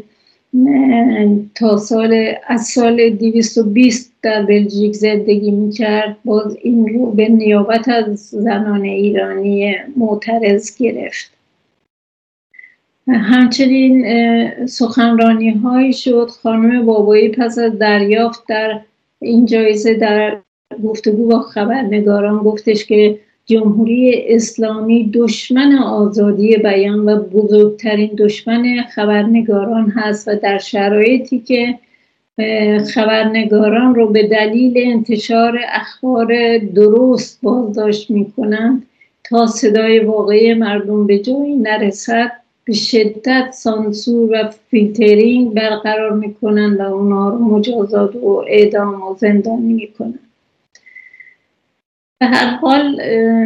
S3: از سال 220 در بلژیک زندگی میکرد، باز این رو به نیابت از زنان ایرانی معترض گرفت. همچنین سخنرانی هایی شد. خانم بابایی پس از دریافت در این جایزه در گفتگو با خبرنگاران گفتش که جمهوری اسلامی دشمن آزادی بیان و بزرگترین دشمن خبرنگاران هست و در شرایطی که خبرنگاران رو به دلیل انتشار اخبار درست بازداشت میکنند تا صدای واقعی مردم به جایی نرسد، به شدت سانسور و فیلترینگ برقرار میکنند و اونا رو مجازات و اعدام و زندانی میکنند. به هر حال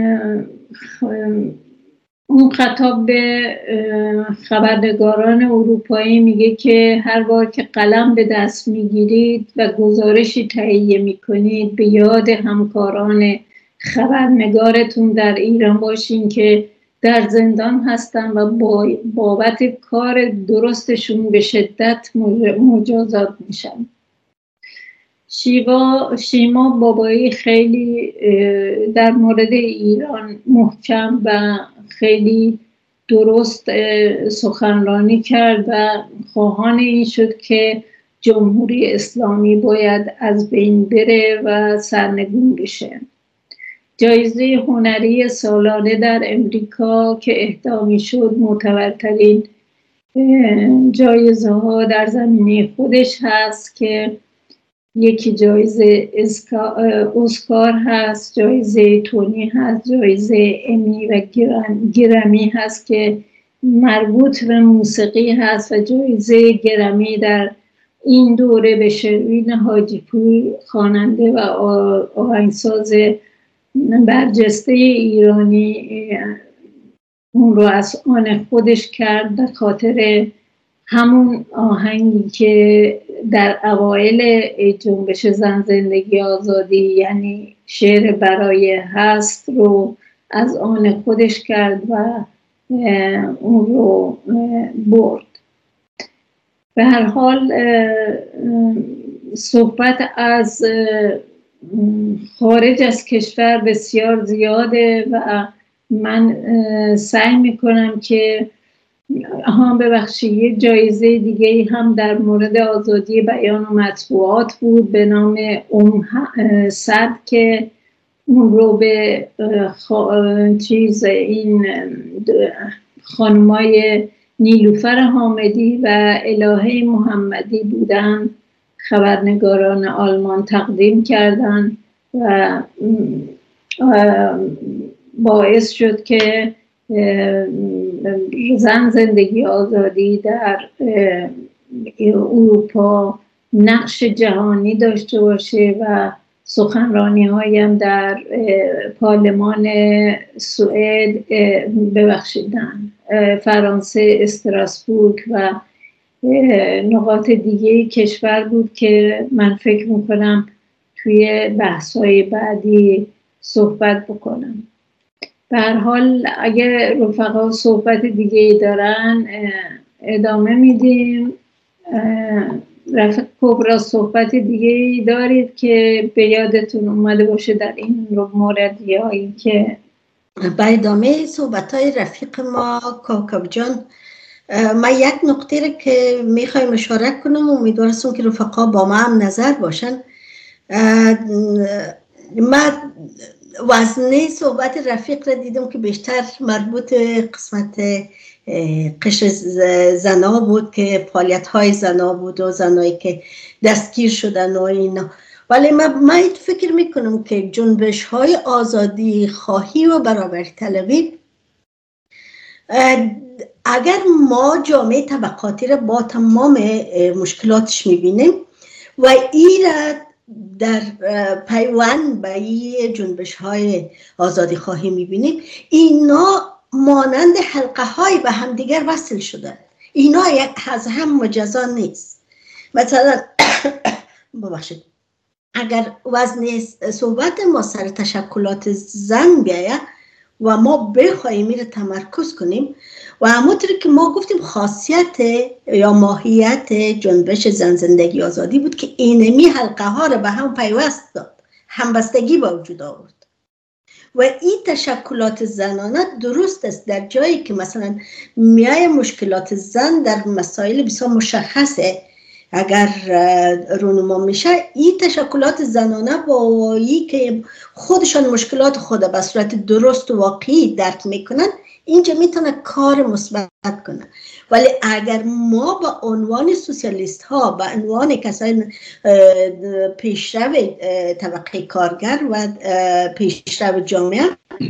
S3: اون خطاب به خبرنگاران اروپایی میگه که هر بار که قلم به دست میگیرید و گزارشی تهیه میکنید به یاد همکاران خبرنگارتون در ایران باشین که در زندان هستن و بابت کار درستشون به شدت مجازات میشن. شیما بابایی خیلی در مورد ایران محکم و خیلی درست سخنرانی کرد و خواهان این شد که جمهوری اسلامی باید از بین بره و سرنگون بشه. جایزه هنری سالانه در امریکا که اهدا میشد معتبرترین جایزه ها در زمینه خودش هست که یکی جایزه اسکار هست، جایزه تونی هست، جایزه امی و گرمی هست که مربوط به موسیقی هست و جایزه گرمی در این دوره به شروین حاجیپور خواننده و آهنگساز برجسته ایرانی اون رو از آن خودش کرد به خاطر همون آهنگی که در اوایل جنبش زن زندگی آزادی یعنی شعر برای هست رو از آن خودش کرد و اون رو برد. به هر حال صحبت از خارج از کشور بسیار زیاده و من سعی میکنم که یک جایزه دیگه هم در مورد آزادی بیان و مطبوعات بود به نام صد که اون رو به این خانمای نیلوفر حامدی و الهه محمدی بودن، خبرنگاران آلمان تقدیم کردن و باعث شد که زن زندگی آزادی در اروپا نقش جهانی داشته باشه و سخنرانی هایم در پارلمان سوئد فرانسه استراسبورگ و نقاط دیگه کشور بود که من فکر میکنم توی بحث‌های بعدی صحبت بکنم. به هر حال اگه رفقا صحبت دیگه ای دارن ادامه میدیم. رفیق کبرا صحبت دیگه ای دارید که به یادتون اومده باشه در این مورد، یا این که
S4: به ادامه صحبت های رفیق ما کوکب جان، من یک نقطه رو که میخوایم اشاره کنم، امیدوارم که رفقا با ما هم نظر باشن. من وزنه صحبت رفیق را دیدم که بیشتر مربوط قسمت قشر زنا بود که فعالیت های زنا بود و زنایی که دستگیر شدن و اینا. ولی من فکر میکنم که جنبش های آزادی خواهی و برابری طلبی، اگر ما جامعه طبقاتی را با تمام مشکلاتش میبینیم و این را در پیوند به این جنبش های آزادی خواهی میبینیم، اینا مانند حلقه های به هم دیگر وصل شده، اینا از هم مجزا نیست. مثلا ببخشید، اگر وزن صحبت ما سر تشکلات زن بیاید و ما بخواهیم میره تمرکز کنیم و همونطور که ما گفتیم خاصیت یا ماهیت جنبش زن زندگی آزادی بود که اینمی حلقه ها رو به هم پیوست داد، همبستگی با وجود آورد. و این تشکلات زنانه درست است در جایی که مثلا میای مشکلات زن در مسائل بسیار مشخصه اگر رونما میشه، این تشکلات زنانه با این که خودشان مشکلات خود به صورت درست و واقعی درک میکنن، اینجا میتونه کار مثبت کنه. ولی اگر ما با عنوان سوسیالیست ها، با عنوان کسای پیشرو طبقه کارگر و پیشرو جامعه،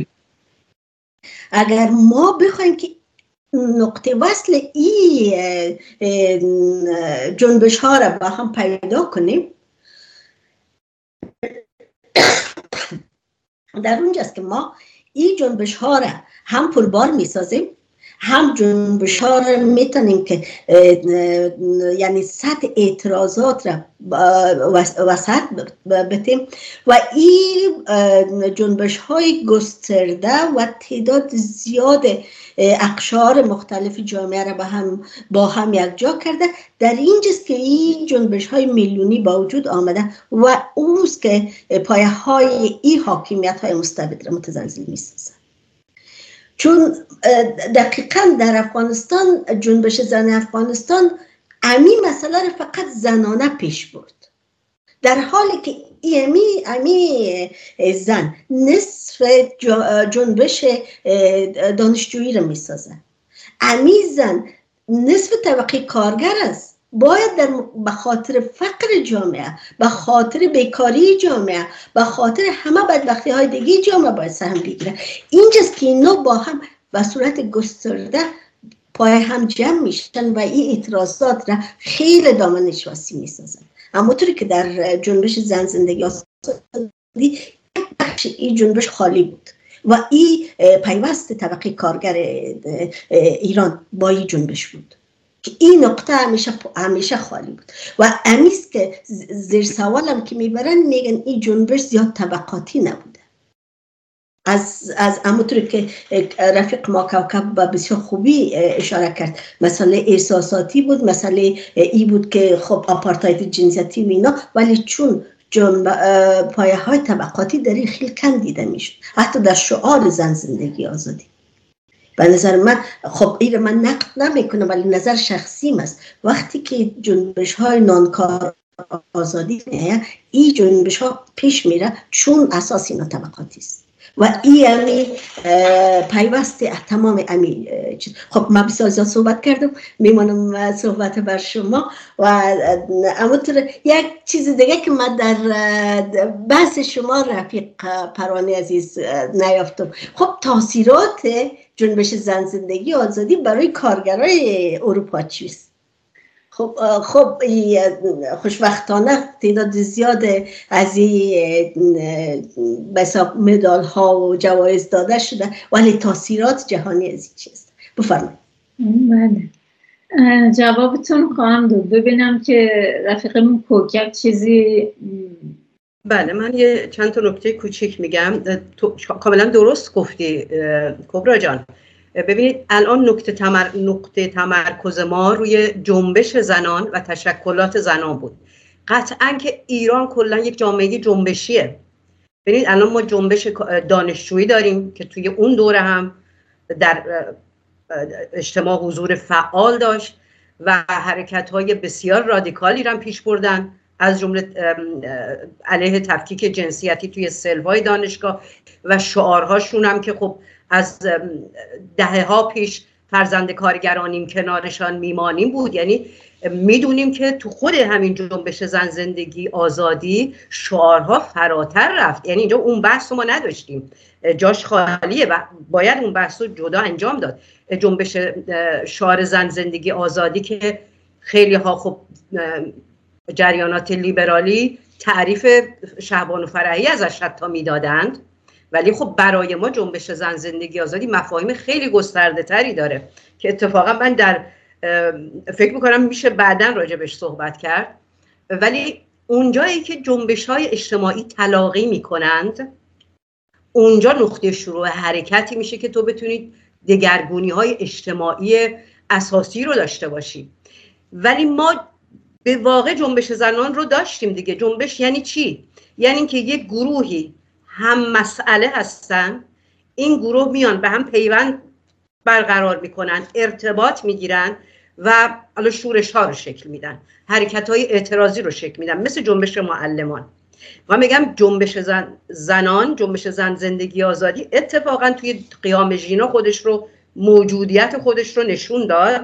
S4: اگر ما بخوایم که نقطه وصل این جنبش ها را با هم پیدا کنیم، در اونجاست که ما این جنبش ها را هم پولبار می سازیم، هم جنبش ها را میتونیم که یعنی سطح اعتراضات را وسط بتیم و این جنبش های گسترده و تعداد زیاد اقشار مختلف جامعه را با هم یک جا کرده. در اینجاست که این جنبش های میلیونی با وجود آمده و اوست که پایه های این حاکمیت های مستبد را متزلزل می سازه. چون دقیقاً در افغانستان جنبش زن افغانستان امی مسئله را فقط زنانه پیش برد، در حالی که امی زن نصف جنبش دانشجویی را می سازه، امی زن نصف طبقه کارگر است. باید به خاطر فقر جامعه، به خاطر بیکاری جامعه، به خاطر همه بدبختی های دیگه جامعه باید سهم بگیره. اینجاست که اینا با هم به صورت گسترده پای هم جمع میشن و این اعتراضات را خیلی دامنش وسیع میسازن. همونطوری که در جنبش زن زندگی آزادی بخش این جنبش خالی بود و این پیوست طبقه کارگر ایران با این جنبش بود که این نقطه همیشه خالی بود و امیست که زیر سوالم که میبرن میگن این جنبش زیاد طبقاتی نبوده. از همونطوری که رفیق ما کوکب بسیار خوبی اشاره کرد، مسئله احساساتی بود، مسئله ای بود که خب آپارتاید جنسیتی و اینا، ولی چون پایه های طبقاتی در این خیلی کم دیده میشد، حتی در شعار زن زندگی آزادی. به نظر من، خب این من نقد نمیکنم ولی نظر شخصیم است، وقتی که جنبش های نانکار آزادی نه، این جنبش ها پیش میره چون اساس اینا طبقاتی است و این پیوسته تمام امی چیز. خب من بسیار زیاد صحبت کردم، میمانم صحبت بر شما. و همونطور یک چیز دیگه که من در بحث شما رفیق پروانه عزیز نیافتم، خب تاثیرات جنبش زن زندگی آزادی برای کارگرای اروپا چیست؟ خب خوشبختانه تعداد زیاد از این مدال ها و جوایز داده شده، ولی تاثیرات جهانی از این چیست؟ بفرمایید.
S3: بله، جوابتون خواهم داد. ببینم که رفیقمون کوکب چیزی
S5: بله، من یه چند تا نکته کوچیک میگم. تو کاملا درست گفتی کبرا جان. ببینید الان نقطه تمرکز ما روی جنبش زنان و تشکلات زنان بود. قطعا که ایران کلا یک جامعه جنبشیه. ببینید الان ما جنبش دانشجویی داریم که توی اون دوره هم در اجتماع حضور فعال داشت و حرکت‌های بسیار رادیکالی را پیش بردن، از جمله علیه تفکیک جنسیتی توی سلول‌های دانشگاه و شعارهاشون هم که خب از دهه‌ها پیش فرزند کارگرانیم کنارشان میمانیم بود. یعنی میدونیم که تو خود همین جنبش زن زندگی آزادی شعارها فراتر رفت. یعنی اینجا اون بحث رو ما نداشتیم، جاش خالیه و باید اون بحث رو جدا انجام داد. جنبش شعار زن زندگی آزادی که خیلی ها خب جریانات لیبرالی تعریف شهبانو فرحی ازش حتی میدادند، ولی خب برای ما جنبش زن زندگی آزادی مفاهیم خیلی گسترده تری داره که اتفاقا من در فکر میکنم میشه بعداً راجبش صحبت کرد. ولی اونجایی که جنبش های اجتماعی تلاقی میکنند، اونجا نقطه شروع حرکتی میشه که تو بتونید دگرگونی های اجتماعی اساسی رو داشته باشی. ولی ما به واقع جنبش زنان رو داشتیم دیگه. جنبش یعنی چی؟ یعنی که یک گروهی هم مسئله هستن، این گروه میان به هم پیوند برقرار میکنن، ارتباط میگیرن و حالا شورش ها رو شکل میدن، حرکت های اعتراضی رو شکل میدن، مثل جنبش معلمان. و میگم جنبش زنان، جنبش زن زندگی آزادی اتفاقا توی قیام ژینا خودش رو، موجودیت خودش رو نشون داد.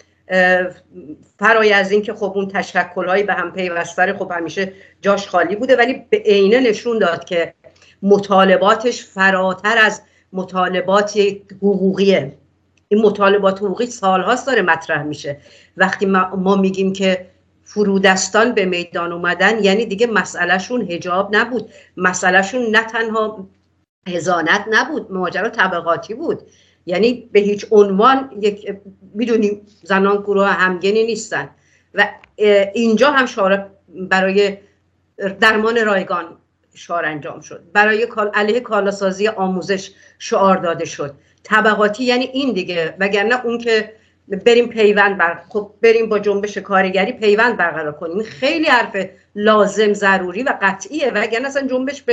S5: فرای از این که خب اون تشکل‌های به هم پیوسته خب همیشه جاش خالی بوده، ولی به عینه نشون داد که مطالباتش فراتر از مطالبات حقوقیه. این مطالبات حقوقی سالهاست داره مطرح میشه. وقتی ما میگیم که فرودستان به میدان اومدن، یعنی دیگه مسئلهشون حجاب نبود، مسئلهشون نه تنها حضانت نبود، ماجرا طبقاتی بود. یعنی به هیچ عنوان میدونیم زنان گروه همگنی نیستن و اینجا هم شعار برای درمان رایگان شعار انجام شد، برای علیه کالاسازی آموزش شعار داده شد. طبقاتی یعنی این دیگه، وگرنه اون که بریم خب بریم با جنبش کارگری پیوند برقرار کنیم، خیلی حرف لازم ضروری و قطعیه، وگرنه اصلا جنبش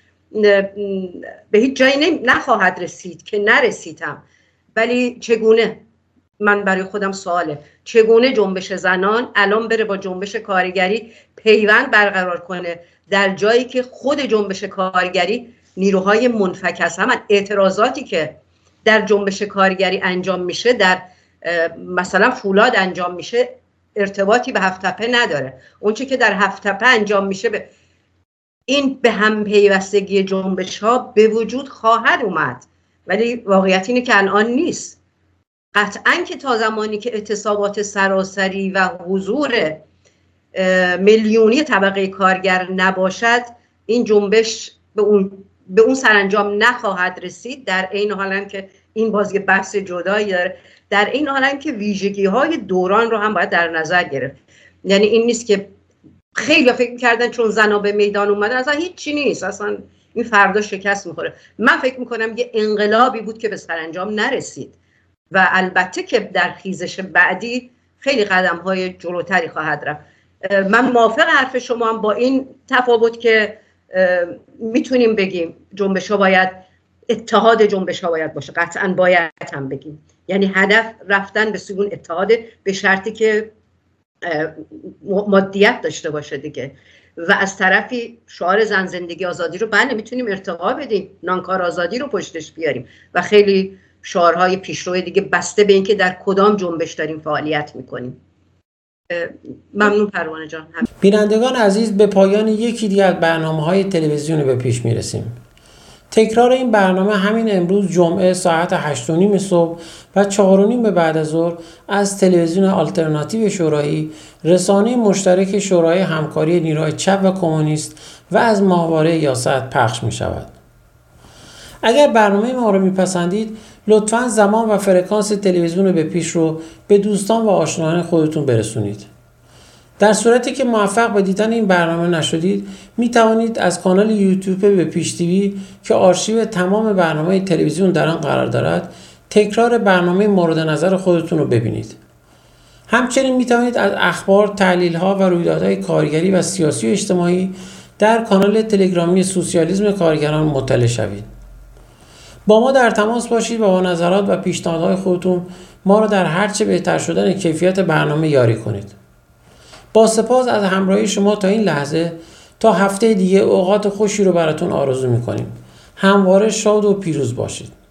S5: به هیچ جایی نخواهد رسید که نرسیدم. ولی چگونه؟ من برای خودم سواله، چگونه جنبش زنان الان بره با جنبش کارگری پیوند برقرار کنه، در جایی که خود جنبش کارگری نیروهای منفک هست. هم اعتراضاتی که در جنبش کارگری انجام میشه، در مثلا فولاد انجام میشه، ارتباطی به هفت‌تپه نداره. اون چی که در هفت‌تپه انجام میشه این به هم پیوستگی جنبش ها به وجود خواهد اومد، ولی واقعیت اینه که الان نیست. قطعاً که تا زمانی که اعتصابات سراسری و حضور میلیونی طبقه کارگر نباشد، این جنبش به اون سرانجام نخواهد رسید. در این حال که این باز یه بحث جدایی داره، در این حال که ویژگی های دوران رو هم باید در نظر گرفت. یعنی این نیست که خیلی فکر می‌کردن چون زنا به میدان اومدن اصلا هیچی نیست، اصلا این فردا شکست می‌خوره. من فکر می‌کنم یه انقلابی بود که به سرانجام نرسید و البته که در خیزش بعدی خیلی قدم‌های جلوتری خواهد رفت. من موافق حرف شما هم، با این تفاوت که میتونیم بگیم جنبش‌ها باید، اتحاد جنبش‌ها باید باشه، قطعاً باید هم بگیم. یعنی هدف رفتن به سوی اتحاد، به شرطی که مادیت داشته باشه دیگه. و از طرفی شعار زن زندگی آزادی رو بله میتونیم ارتقا بدیم، نانکار آزادی رو پشتش بیاریم و خیلی شعارهای پیشرو دیگه، بسته به اینکه در کدام جنبش داریم فعالیت میکنیم. ممنون پروانه جان.
S1: بینندگان عزیز، به پایان یکی دیگه از برنامه‌های تلویزیونی به پیش میرسیم. تکرار این برنامه همین امروز جمعه ساعت 8:30 صبح و 4:30 بعد از ظهر از تلویزیون آلترناتیو شورایی، رسانه مشترک شورای همکاری نیروهای چپ و کمونیست و از ماهواره یاست پخش می شود. اگر برنامه ما رو میپسندید لطفاً زمان و فرکانس تلویزیون به پیش رو به دوستان و آشنایان خودتون برسونید. در صورتی که موفق به دیدن این برنامه نشدید، می توانید از کانال یوتیوب به پیش تیوی که آرشیو تمام برنامه تلویزیون در آن قرار دارد، تکرار برنامه مورد نظر خودتون رو ببینید. همچنین می توانید از اخبار، تحلیل‌ها و رویدادهای کارگری و سیاسی و اجتماعی در کانال تلگرامی سوسیالیسم کارگران مطلع شوید. با ما در تماس باشید و با نظرات و پیشنهادهای خودتون ما را در هرچه بهتر شدن کیفیت برنامه یاری کنید. با سپاس از همراهی شما تا این لحظه. تا هفته دیگه اوقات خوشی رو براتون آرزو می‌کنیم. همواره شاد و پیروز باشید.